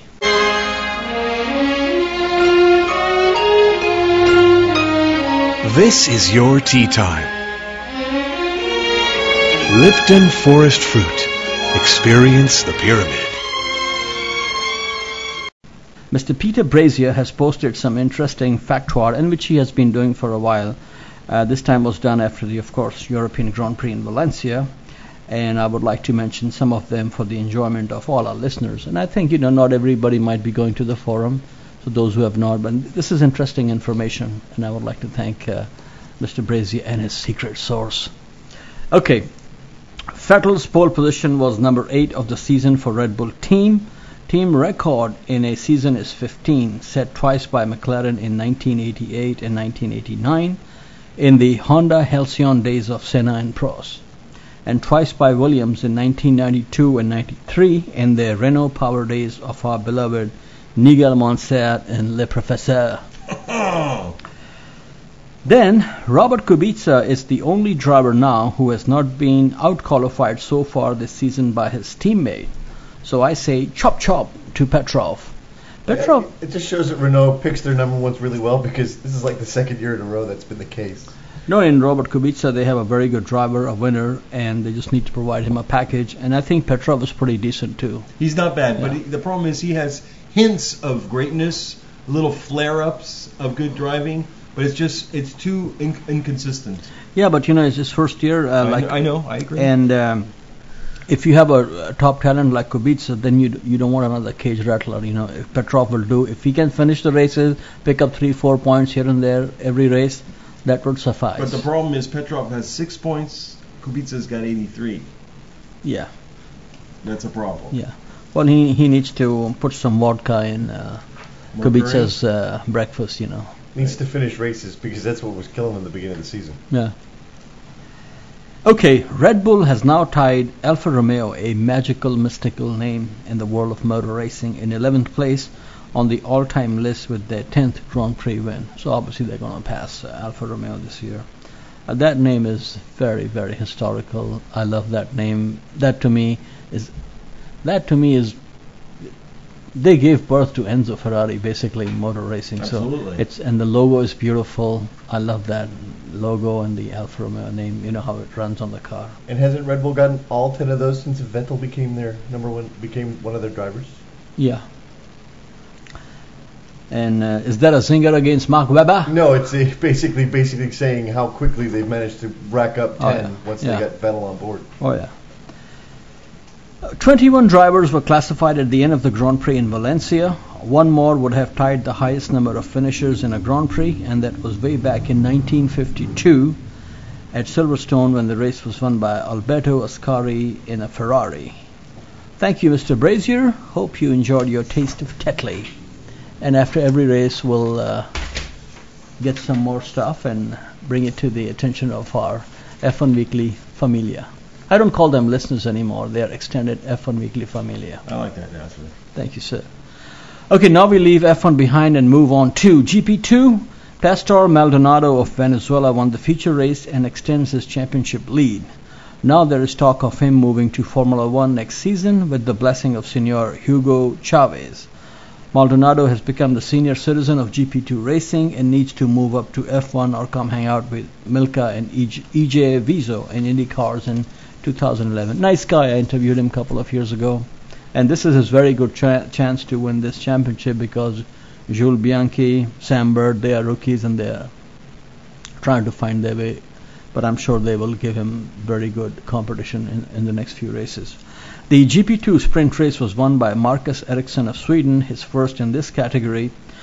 This is your tea time. Lipton Forest Fruit. Experience the pyramid. Mister Peter Brazier has posted some interesting factoire, in which he has been doing for a while. Uh, this time was done after the, of course, European Grand Prix in Valencia, and I would like to mention some of them for the enjoyment of all our listeners. And I think, you know, not everybody might be going to the forum, so those who have not, but this is interesting information, and I would like to thank uh, Mister Brazier and his secret source. Okay, Vettel's pole position was number eight of the season for Red Bull team. Team record in a season is fifteen, set twice by McLaren in nineteen eighty-eight and nineteen eighty-nine in the Honda Halcyon days of Senna and Prost, and twice by Williams in nineteen ninety-two and ninety-three in the Renault power days of our beloved Nigel Mansell and Le Professeur. Then, Robert Kubica is the only driver now who has not been out-qualified so far this season by his teammate. So I say chop chop to Petrov. Petrov. It just shows that Renault picks their number ones really well, because this is like the second year in a row that's been the case. No, in Robert Kubica they have a very good driver, a winner, and they just need to provide him a package. And I think Petrov is pretty decent too. He's not bad, Yeah. but he, the problem is he has hints of greatness, little flare-ups of good driving, but it's just it's too in, inconsistent. Yeah, but you know, it's his first year. Uh, I, like know, I know, I agree. And um, if you have a, a top talent like Kubica, then you d- you don't want another cage rattler. You know, if Petrov will do, if he can finish the races, pick up three, four points here and there every race, that would suffice. But the problem is Petrov has six points. Kubica's got eighty-three. Yeah, That's a problem. yeah. Well, he he needs to put some vodka in uh, Mercury? Kubica's uh, breakfast. You know. Needs to finish races, because that's what was killing him in the beginning of the season. Yeah. Okay, Red Bull has now tied Alfa Romeo, a magical, mystical name in the world of motor racing, in eleventh place on the all-time list with their tenth Grand Prix win. So obviously they're going to pass uh, Alfa Romeo this year. Uh, that name is very, very historical. I love that name. That to me is, that to me is, they gave birth to Enzo Ferrari basically in motor racing. Absolutely. So it's, and the logo is beautiful. I love that logo and the Alfa Romeo name. You know how it runs on the car. And hasn't Red Bull gotten all ten of those since Vettel became their number one, became one of their drivers? Yeah. And uh, is that a zinger against Mark Webber? No, it's uh, basically basically saying how quickly they've managed to rack up Oh, ten yeah. once Yeah. they got Vettel on board. Oh yeah. Uh, twenty-one drivers were classified at the end of the Grand Prix in Valencia. One more would have tied the highest number of finishers in a Grand Prix, and that was way back in nineteen fifty-two at Silverstone, when the race was won by Alberto Ascari in a Ferrari. Thank you, Mister Brazier. Hope you enjoyed your taste of Tetley. And after every race, we'll uh, get some more stuff and bring it to the attention of our F one Weekly Familia. I don't call them listeners anymore. They are extended F one Weekly Familia. I like that, naturally. Thank you, sir. Okay, now we leave F one behind and move on to G P two. Pastor Maldonado of Venezuela won the feature race and extends his championship lead. Now there is talk of him moving to Formula One next season with the blessing of Senor Hugo Chavez. Maldonado has become the senior citizen of G P two racing and needs to move up to F one or come hang out with Milka and E J Vizo in Indy cars in two thousand eleven. Nice guy. I interviewed him a couple of years ago. And this is his very good cha- chance to win this championship, because Jules Bianchi, Sam Bird, they are rookies and they are trying to find their way. But I'm sure they will give him very good competition in, in the next few races. The G P two sprint race was won by Marcus Ericsson of Sweden, his first in this category.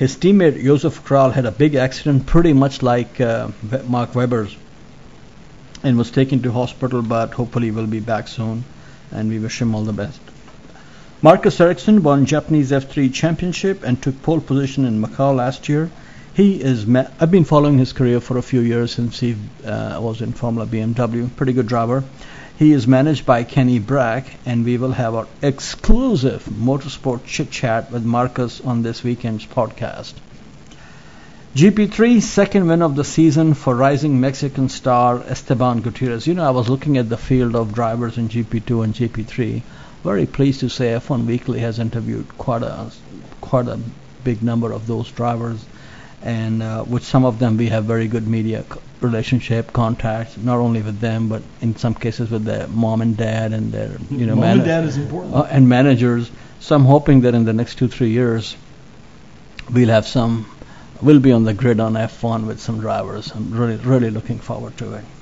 His teammate Josef Kral had a big accident, pretty much like uh, Mark Webber's, and was taken to hospital, but hopefully will be back soon, and we wish him all the best. Marcus Ericsson won Japanese F three championship and took pole position in Macau last year. He is. Ma- I've been following his career for a few years since he uh, was in Formula B M W. Pretty good driver. He is managed by Kenny Brack, and we will have our exclusive motorsport chit-chat with Marcus on this weekend's podcast. G P three, second win of the season for rising Mexican star Esteban Gutierrez. You know, I was looking at the field of drivers in G P two and G P three. Very pleased to say F one Weekly has interviewed quite a quite a big number of those drivers, and uh, with some of them we have very good media co- relationship contacts, not only with them but in some cases with their mom and dad and their you know mom man- and dad is important uh, and managers. So I'm hoping that in the next two three years we'll have some. We'll be on the grid on F one with some drivers. I'm really really looking forward to it.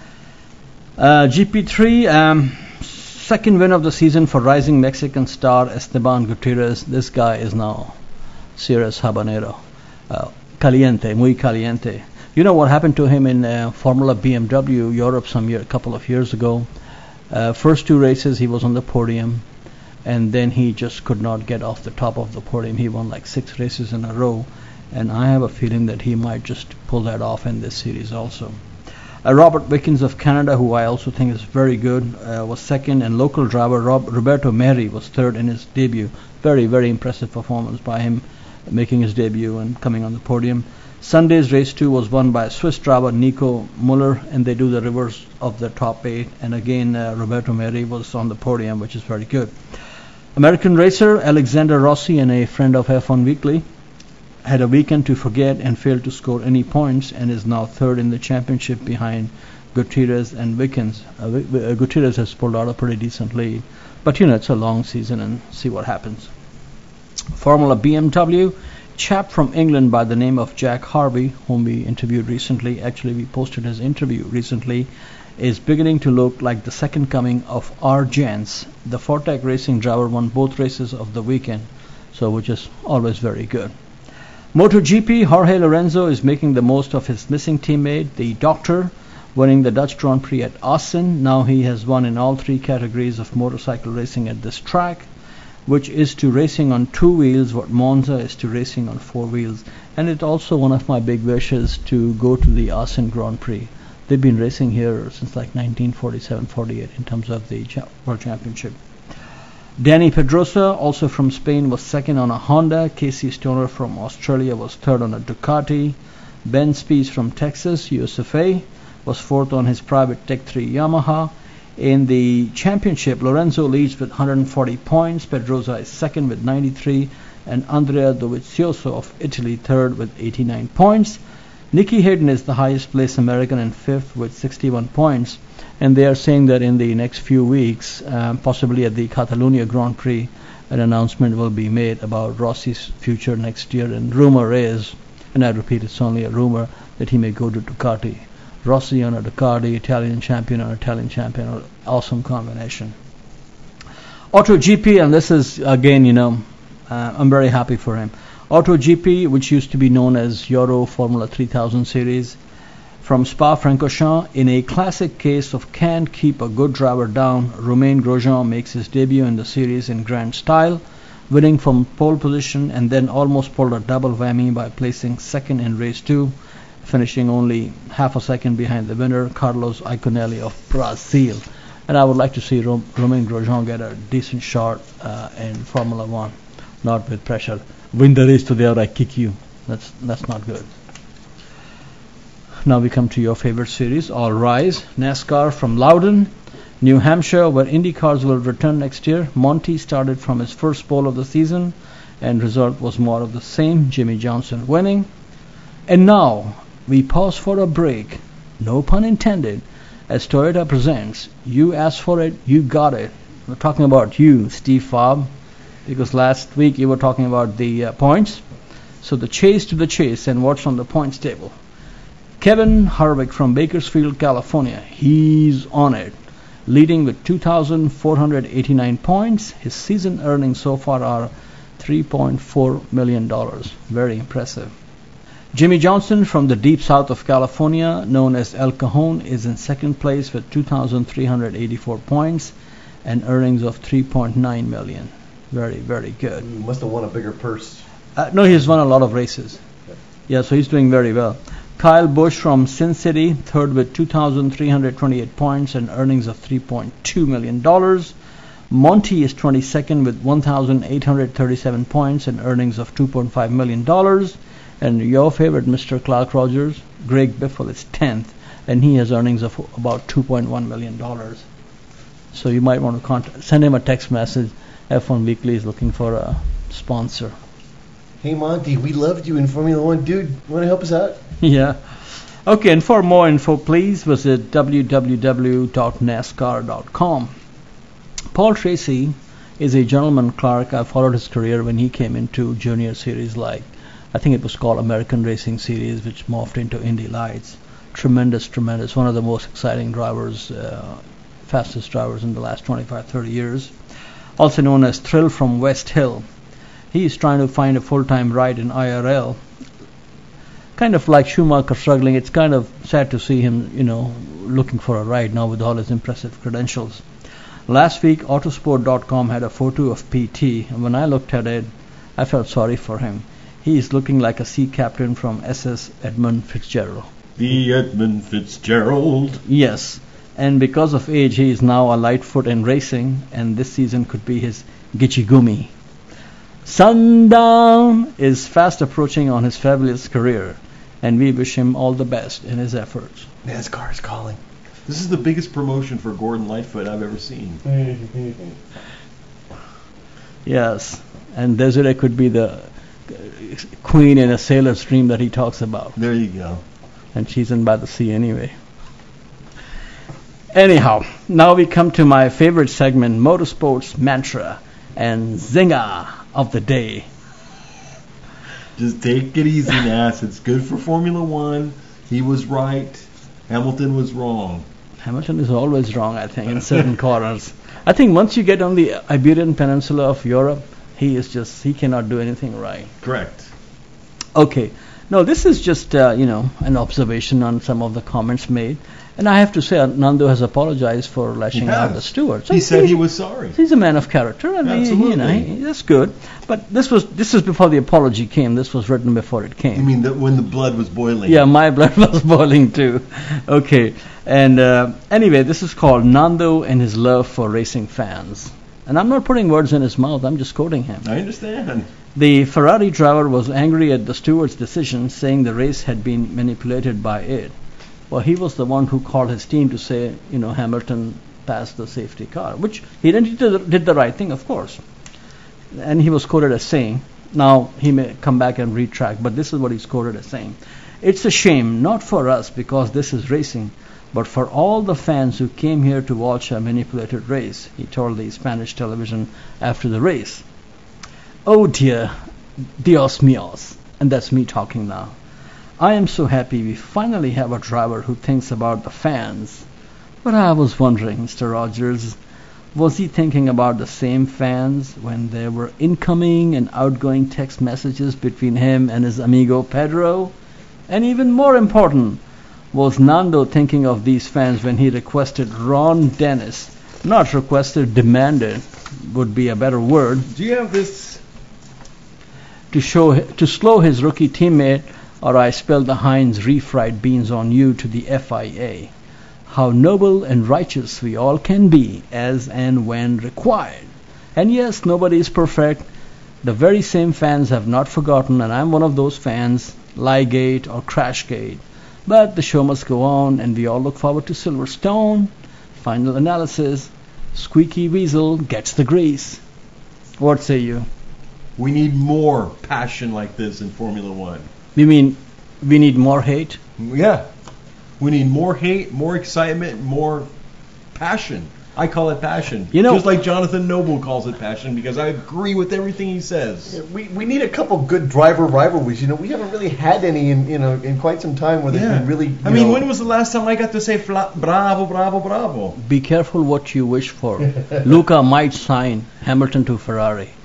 Uh, G P three. Um, Second win of the season for rising Mexican star Esteban Gutierrez. This guy is now serious habanero. Uh, caliente, muy caliente. You know what happened to him in uh, Formula B M W Europe some year, a couple of years ago? Uh, first two races he was on the podium, and then he just could not get off the top of the podium. He won like six races in a row, and I have a feeling that he might just pull that off in this series also. Uh, Robert Wickens of Canada, who I also think is very good, uh, was second, and local driver Rob, Roberto Meri was third in his debut. Very, very impressive performance by him, making his debut and coming on the podium. Sunday's race two was won by Swiss driver Nico Muller, and they do the reverse of the top eight, and again uh, Roberto Meri was on the podium, which is very good. American racer Alexander Rossi, and a friend of F one Weekly, had a weekend to forget and failed to score any points, and is now third in the championship behind Gutierrez and Wickens. Uh, uh, Gutierrez has pulled out a pretty decent lead, but you know, it's a long season and see what happens. Formula B M W, chap from England by the name of Jack Harvey, whom we interviewed recently, actually we posted his interview recently, is beginning to look like the second coming of R. Jens. The Fortec Racing driver won both races of the weekend, so which is always very good. MotoGP, Jorge Lorenzo is making the most of his missing teammate, the Doctor, winning the Dutch Grand Prix at Assen. Now he has won in all three categories of motorcycle racing at this track, which is to racing on two wheels what Monza is to racing on four wheels. And it's also one of my big wishes to go to the Assen Grand Prix. They've been racing here since like nineteen forty-seven forty-eight in terms of the World Championship. Danny Pedrosa, also from Spain, was second on a Honda. Casey Stoner from Australia was third on a Ducati. Ben Spies from Texas, U S F A, was fourth on his private Tech three Yamaha. In the championship, Lorenzo leads with one hundred forty points. Pedrosa is second with ninety-three, and Andrea Dovizioso of Italy third with eighty-nine points. Nicky Hayden is the highest placed American and fifth with sixty-one points. And they are saying that in the next few weeks, um, possibly at the Catalonia Grand Prix, an announcement will be made about Rossi's future next year. And rumor is, and I repeat, it's only a rumor, that he may go to Ducati. Rossi on a Ducati, Italian champion on Italian champion, awesome combination. AutoGP, and this is again, you know, uh, I'm very happy for him. AutoGP, which used to be known as Euro Formula three thousand Series, from Spa-Francorchamps, in a classic case of can't keep a good driver down, Romain Grosjean makes his debut in the series in grand style, winning from pole position and then almost pulled a double whammy by placing second in race two, finishing only half a second behind the winner, Carlos Iconelli of Brazil. And I would like to see Rom- Romain Grosjean get a decent shot uh, in Formula One, not with pressure. Win the race today or I kick you. That's that's not good. Now we come to your favorite series, All Rise. NASCAR from Loudon, New Hampshire, where Indy cars will return next year. Monty started from his first pole of the season, and result was more of the same, Jimmy Johnson winning. And now we pause for a break, no pun intended, as Toyota presents You Asked For It, You Got It. We're talking about you, Steve Fobb, because last week you were talking about the uh, points. So the chase to the chase and what's on the points table. Kevin Harvick from Bakersfield, California, he's on it, leading with two thousand four hundred eighty-nine points. His season earnings so far are three point four million dollars. Very impressive. Jimmy Johnson from the deep south of California, known as El Cajon, is in second place with two thousand three hundred eighty-four points and earnings of three point nine million dollars. Very, very good. You must have won a bigger purse. Uh, no, he's won a lot of races. Yeah, so he's doing very well. Kyle Busch from Sin City, third with two thousand three hundred twenty-eight points and earnings of three point two million dollars. Monty is twenty-second with one thousand eight hundred thirty-seven points and earnings of two point five million dollars. And your favorite, Mister Clark Rogers, Greg Biffle, is tenth, and he has earnings of about two point one million dollars. So you might want to contact, send him a text message. F one Weekly is looking for a sponsor. Hey Monty, we loved you in Formula One, dude. You want to help us out? Yeah. Okay, and for more info, please visit w w w dot nascar dot com. Paul Tracy is a gentleman Clark. I followed his career when he came into junior series like, I think it was called American Racing Series, which morphed into Indy Lights. Tremendous, tremendous. One of the most exciting drivers, uh, fastest drivers in the last twenty-five, thirty years. Also known as Thrill from West Hill. He is trying to find a full-time ride in I R L. Kind of like Schumacher struggling. It's kind of sad to see him, you know, looking for a ride now with all his impressive credentials. Last week, Autosport dot com had a photo of P T, and when I looked at it, I felt sorry for him. He is looking like a sea captain from S S Edmund Fitzgerald. The Edmund Fitzgerald. Yes, and because of age, he is now a Lightfoot in racing, and this season could be his Gichigumi. Sundown is fast approaching on his fabulous career, and we wish him all the best in his efforts. NASCAR is calling. This is the biggest promotion for Gordon Lightfoot I've ever seen. Yes, and Desiree could be the queen in a sailor's dream that he talks about. There you go. And she's in by the sea anyway. Anyhow, now we come to my favorite segment, Motorsports Mantra and Zinger of the Day. Just take it easy, Nass. It's good for Formula One. He was right. Hamilton was wrong. Hamilton is always wrong, I think, in certain corners. I think once you get on the Iberian Peninsula of Europe, he is just, he cannot do anything right. Correct. Okay. No, this is just, uh, you know, an observation on some of the comments made. And I have to say, uh, Nando has apologized for lashing out the steward. So he said he was sorry. He's a man of character, and he, you know, he, that's good. But this was this is before the apology came. This was written before it came. You mean that when the blood was boiling? Yeah, my blood was boiling too. Okay, and uh, anyway, this is called Nando and his love for racing fans. And I'm not putting words in his mouth. I'm just quoting him. I understand. The Ferrari driver was angry at the steward's decision, saying the race had been manipulated by it. Well, he was the one who called his team to say, you know, Hamilton passed the safety car, which he did, he did the right thing, of course. And he was quoted as saying, now he may come back and retract, but this is what he's quoted as saying. It's a shame, not for us, because this is racing, but for all the fans who came here to watch a manipulated race, he told the Spanish television after the race. Oh dear, Dios míos, and that's me talking now. I am so happy we finally have a driver who thinks about the fans. But I was wondering, Mister Rogers, was he thinking about the same fans when there were incoming and outgoing text messages between him and his amigo Pedro? And even more important, was Nando thinking of these fans when he requested Ron Dennis, not requested, demanded, would be a better word, do you have this, to show to slow his rookie teammate, or I spill the Heinz refried beans on you to the F I A. How noble and righteous we all can be, as and when required. And yes, nobody is perfect. The very same fans have not forgotten, and I'm one of those fans, Liegate or Crashgate. But the show must go on, and we all look forward to Silverstone. Final analysis, Squeaky Weasel gets the grease. What say you? We need more passion like this in Formula One. You mean we need more hate? Yeah. We need more hate, more excitement, more passion. I call it passion. You know, just like Jonathan Noble calls it passion, because I agree with everything he says. Yeah, we we need a couple good driver rivalries. You know, we haven't really had any in you know in quite some time where yeah. they've been really. I mean, know, when was the last time I got to say fla- bravo, bravo, bravo? Be careful what you wish for. Luca might sign Hamilton to Ferrari.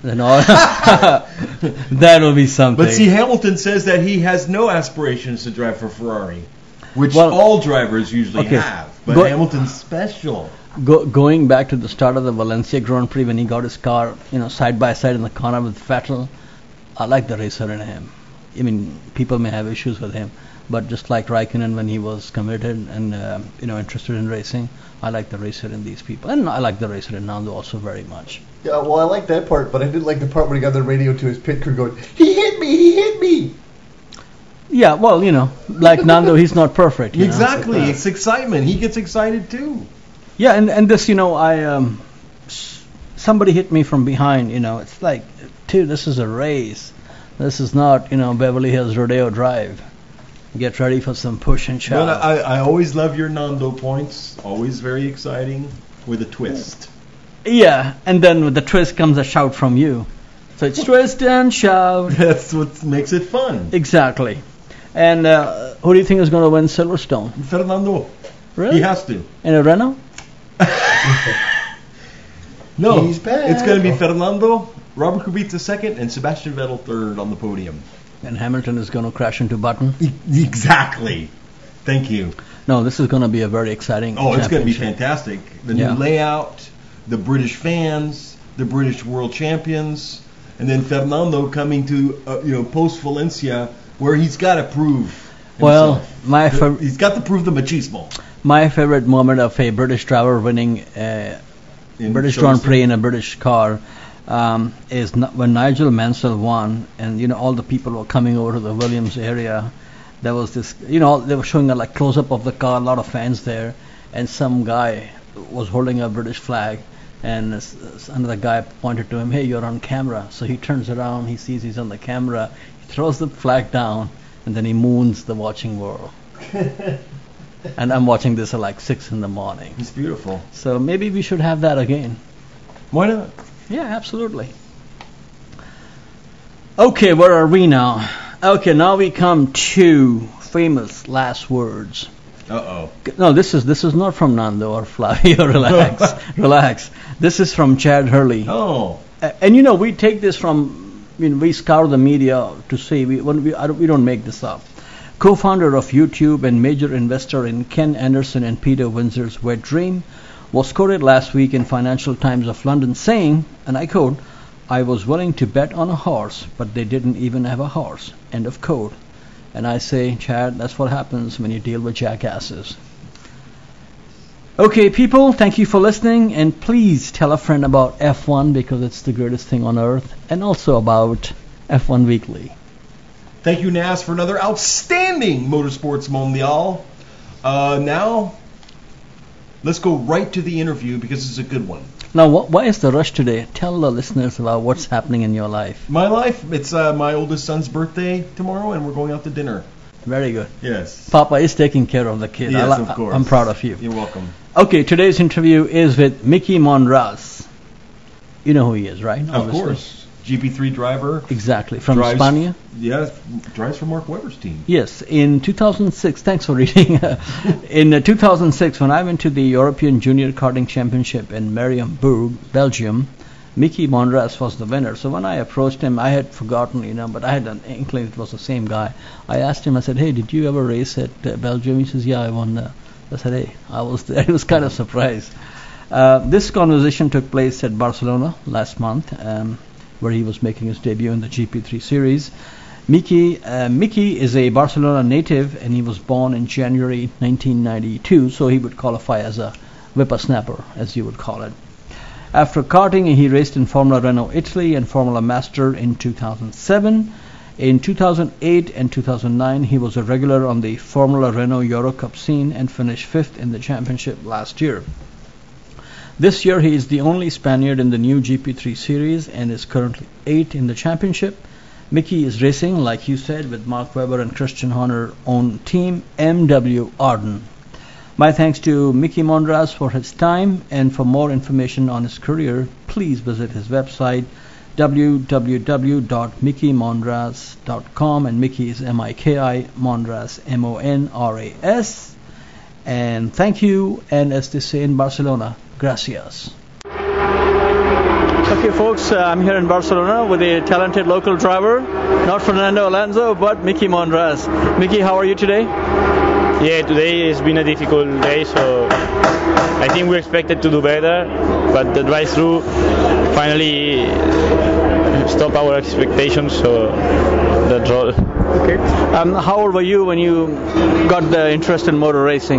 Then all that will be something. But see, Hamilton says that he has no aspirations to drive for Ferrari, which Well, all drivers usually okay. have. But Go- Hamilton's special. Go, going back to the start of the Valencia Grand Prix when he got his car, you know, side by side in the corner with Vettel, I like the racer in him. I mean, people may have issues with him, but just like Raikkonen when he was committed and uh, you know interested in racing, I like the racer in these people, and I like the racer in Nando also very much. Yeah, well, I like that part, but I didn't like the part when he got the radio to his pit crew going, "He hit me! He hit me!" Yeah, well, you know, like Nando, he's not perfect. You know? Exactly. It's excitement. He gets excited too. Yeah, and and this, you know, I um, s- somebody hit me from behind. You know, it's like, dude, this is a race. This is not, you know, Beverly Hills Rodeo Drive. Get ready for some push and shove. But I, I always love your Nando points. Always very exciting with a twist. Yeah, and then with the twist comes a shout from you. So it's twist and shout. That's what makes it fun. Exactly. And uh, who do you think is going to win Silverstone? Fernando. Really? He has to. In a Renault? No, He's back. it's going to be Fernando, Robert Kubica second, and Sebastian Vettel third on the podium. And Hamilton is going to crash into Button? E- exactly. Thank you. No, this is going to be a very exciting Oh, it's going to be championship. fantastic. The Yeah. new layout, the British fans, the British world champions, and then Fernando coming to uh, you know post Valencia, where he's got to prove himself. Well, my The- fav- he's got to prove the machismo. My favorite moment of a British driver winning a In British Silverstone. Grand Prix in a British car um, is n- when Nigel Mansell won, and you know all the people were coming over to the Williams area. There was this, you know, they were showing a like close up of the car, a lot of fans there, and some guy was holding a British flag, and this, this another guy pointed to him, "Hey, you're on camera." So he turns around, he sees he's on the camera, he throws the flag down, and then he moons the watching world. And I'm watching this at like six in the morning. It's beautiful. So maybe we should have that again. Why not? Yeah, absolutely. Okay, where are we now? Okay, now we come to famous last words. Uh-oh. No, this is this is not from Nando or Flavio. Relax, relax. This is from Chad Hurley. Oh. Uh, and you know, we take this from, you know, we scour the media to see, we when we I don't, we don't make this up. Co-founder of YouTube and major investor in Ken Anderson and Peter Windsor's Wet Dream, was quoted last week in Financial Times of London saying, and I quote, "I was willing to bet on a horse, but they didn't even have a horse." End of quote. And I say, Chad, that's what happens when you deal with jackasses. Okay, people, thank you for listening, and please tell a friend about F one because it's the greatest thing on earth, and also about F one Weekly. Thank you, Nas, for another outstanding Motorsports Mondial. Uh, now, let's go right to the interview because it's a good one. Now, wh- why is the rush today? Tell the listeners about what's happening in your life. My life, it's uh, my oldest son's birthday tomorrow, and we're going out to dinner. Very good. Yes. Papa is taking care of the kid. Yes, I li- of course. I'm proud of you. You're welcome. Okay, today's interview is with Mickey Monraz. You know who he is, right? Of Obviously. course. G P three driver. Exactly. From drives, Spania? Yeah, drives for Mark Webber's team. Yes, in two thousand six, thanks for reading. in uh, two thousand six, when I went to the European Junior Karting Championship in Marienburg, Belgium, Mickey Monraz was the winner. So when I approached him, I had forgotten, you know, but I had an inkling it was the same guy. I asked him, I said, "Hey, did you ever race at uh, Belgium?" He says, "Yeah, I won." Uh, I said, "Hey, I was there." He was kind of surprised. Uh, this conversation took place at Barcelona last month, um, where he was making his debut in the G P three series. Mickey, uh, Mickey is a Barcelona native, and he was born in January nineteen ninety-two, so he would qualify as a whippersnapper, as you would call it. After karting, he raced in Formula Renault Italy and Formula Master in two thousand seven. In two thousand eight and two thousand nine, he was a regular on the Formula Renault Euro Cup scene and finished fifth in the championship last year. This year, he is the only Spaniard in the new G P three series and is currently eighth in the championship. Mickey is racing, like you said, with Mark Webber and Christian Horner own team M W Arden. My thanks to Mickey Monraz for his time, and for more information on his career, please visit his website w w w dot mickey monraz dot com, and Mickey is M I K I, Monraz M O N R A S. And thank you, and as they say in Barcelona, gracias. Come Okay, folks, uh, I'm here in Barcelona with a talented local driver, not Fernando Alonso, but Mickey Monraz. Mickey, how are you today? Yeah, today has been a difficult day, so I think we expected to do better, but the drive-through finally stopped our expectations, so that's all. Okay. Um, how old were you when you got the interest in motor racing?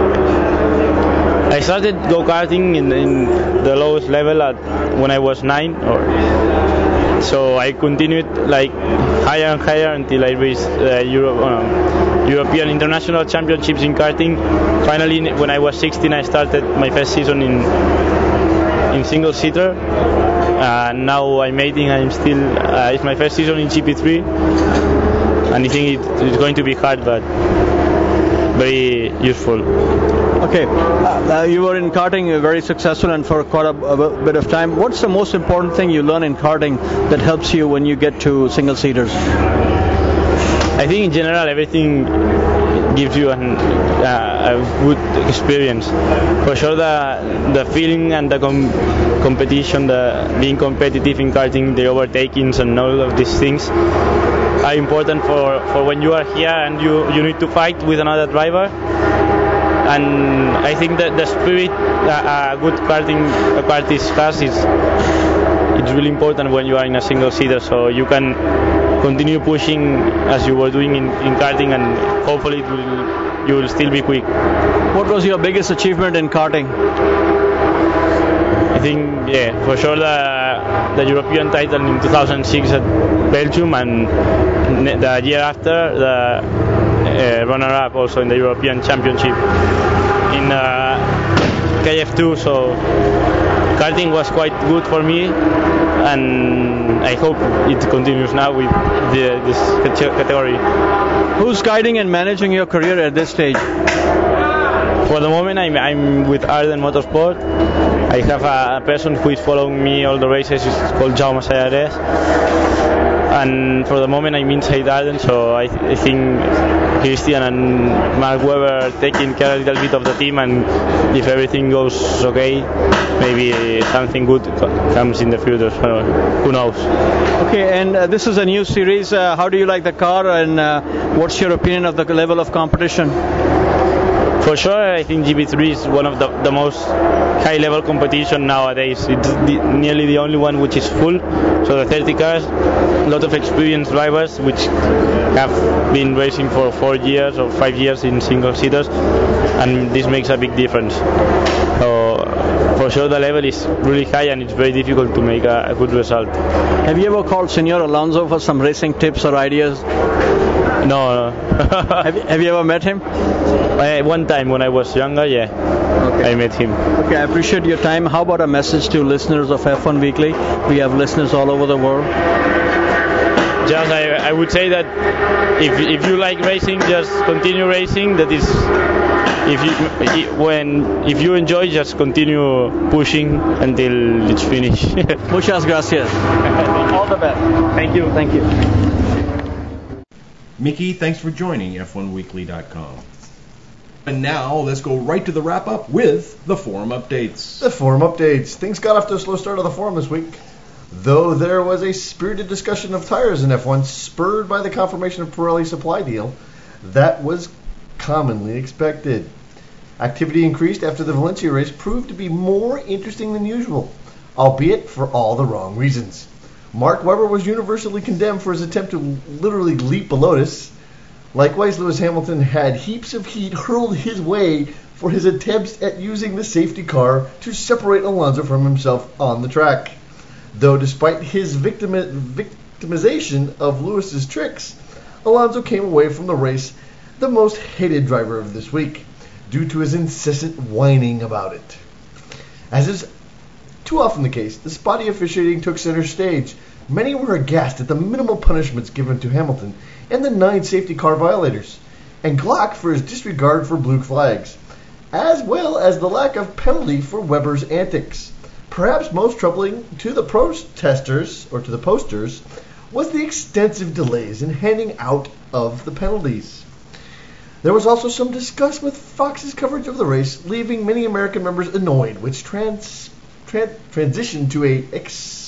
I started go-karting in, in the lowest level at when I was nine, or so I continued like higher and higher until I reached the Euro, uh, European International Championships in karting. Finally, when I was sixteen, I started my first season in in single-seater. Uh, now I'm eighteen. I'm still. Uh, it's my first season in G P three, and I think it, it's going to be hard, but very useful. Okay, uh, you were in karting, uh, very successful, and for quite a, a bit of time. What's the most important thing you learn in karting that helps you when you get to single-seaters? I think in general everything gives you an, uh, a good experience. For sure, the the feeling and the com- competition, the being competitive in karting, the overtakings and all of these things are important for, for when you are here and you, you need to fight with another driver. And I think that the spirit uh, a good karting a kartist has is it's really important when you are in a single seater, so you can continue pushing as you were doing in, in karting, and hopefully it will, you will still be quick. What was your biggest achievement in karting? I think, yeah, for sure the, the European title in two thousand six at Belgium, and the year after the uh, runner-up also in the European Championship in uh, K F two. So karting was quite good for me, and I hope it continues now with the, this category. Who's guiding and managing your career at this stage? For the moment, I'm, I'm with Arden Motorsport. I have a person who is following me all the races. It's called Jaume Sayares. And for the moment, I'm inside Arden, so I, th- I think Christian and Mark Webber are taking care a little bit of the team, and if everything goes okay, maybe something good co- comes in the future. So who knows? Okay, and uh, this is a new series. Uh, how do you like the car, and uh, what's your opinion of the level of competition? For sure, I think G P three is one of the, the most high-level competition nowadays. It's the, nearly the only one which is full. So the thirty cars, a lot of experienced drivers which have been racing for four years or five years in single-seaters, and this makes a big difference. So for sure the level is really high, and it's very difficult to make a, a good result. Have you ever called Senor Alonso for some racing tips or ideas? No. no. have, you, have you ever met him? Uh, one time when I was younger, yeah. Okay. I met him. Okay, I appreciate your time. How about a message to listeners of F one Weekly? We have listeners all over the world. Just I, I would say that if if you like racing, just continue racing. That is, if you when if you enjoy, just continue pushing until it's finished. Muchas gracias. All the best. Thank you. Thank you. Mickey, thanks for joining F one weekly dot com. And now, let's go right to the wrap-up with the forum updates. The forum updates. Things got off to a slow start on the forum this week, though there was a spirited discussion of tires in F one, spurred by the confirmation of Pirelli's supply deal. That was commonly expected. Activity increased after the Valencia race proved to be more interesting than usual, albeit for all the wrong reasons. Mark Webber was universally condemned for his attempt to literally leap a Lotus. Likewise, Lewis Hamilton had heaps of heat hurled his way for his attempts at using the safety car to separate Alonso from himself on the track. Though despite his victimi- victimization of Lewis's tricks, Alonso came away from the race the most hated driver of this week, due to his incessant whining about it. As is too often the case, the spotty officiating took center stage. Many were aghast at the minimal punishments given to Hamilton and the nine safety car violators, and Glock for his disregard for blue flags, as well as the lack of penalty for Webber's antics. Perhaps most troubling to the protesters, or to the posters, was the extensive delays in handing out of the penalties. There was also some disgust with Fox's coverage of the race, leaving many American members annoyed, which trans, tran, transitioned to a ex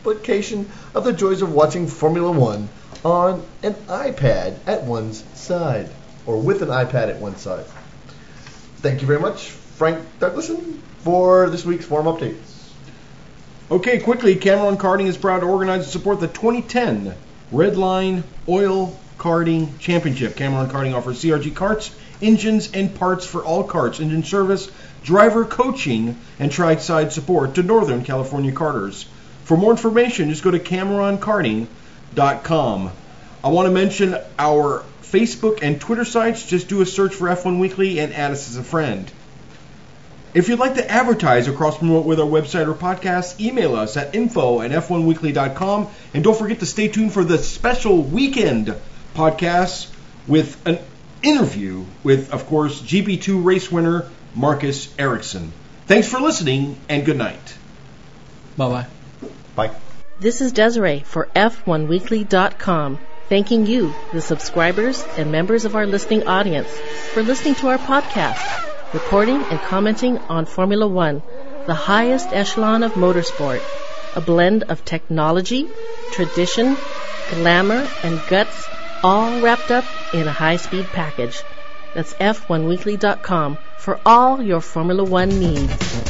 explication of the joys of watching Formula One on an iPad at one's side, or with an iPad at one's side. Thank you very much, Frank Douglason, for this week's Forum Updates. Okay, quickly, Cameron Karting is proud to organize and support the twenty ten Redline Oil Karting Championship. Cameron Karting offers C R G carts, engines, and parts for all carts, engine service, driver coaching, and trackside support to Northern California karters. For more information, just go to cameron karting dot com. I want to mention our Facebook and Twitter sites. Just do a search for F one Weekly and add us as a friend. If you'd like to advertise or cross-promote with our website or podcast, email us at info at f one weekly dot com. And don't forget to stay tuned for the special weekend podcast with an interview with, of course, G P two race winner Marcus Ericsson. Thanks for listening, and good night. Bye-bye. Bye. This is Desiree for F one weekly dot com, thanking you, the subscribers and members of our listening audience, for listening to our podcast, reporting and commenting on Formula One, the highest echelon of motorsport, a blend of technology, tradition, glamour, and guts, all wrapped up in a high-speed package. That's F one weekly dot com for all your Formula One needs.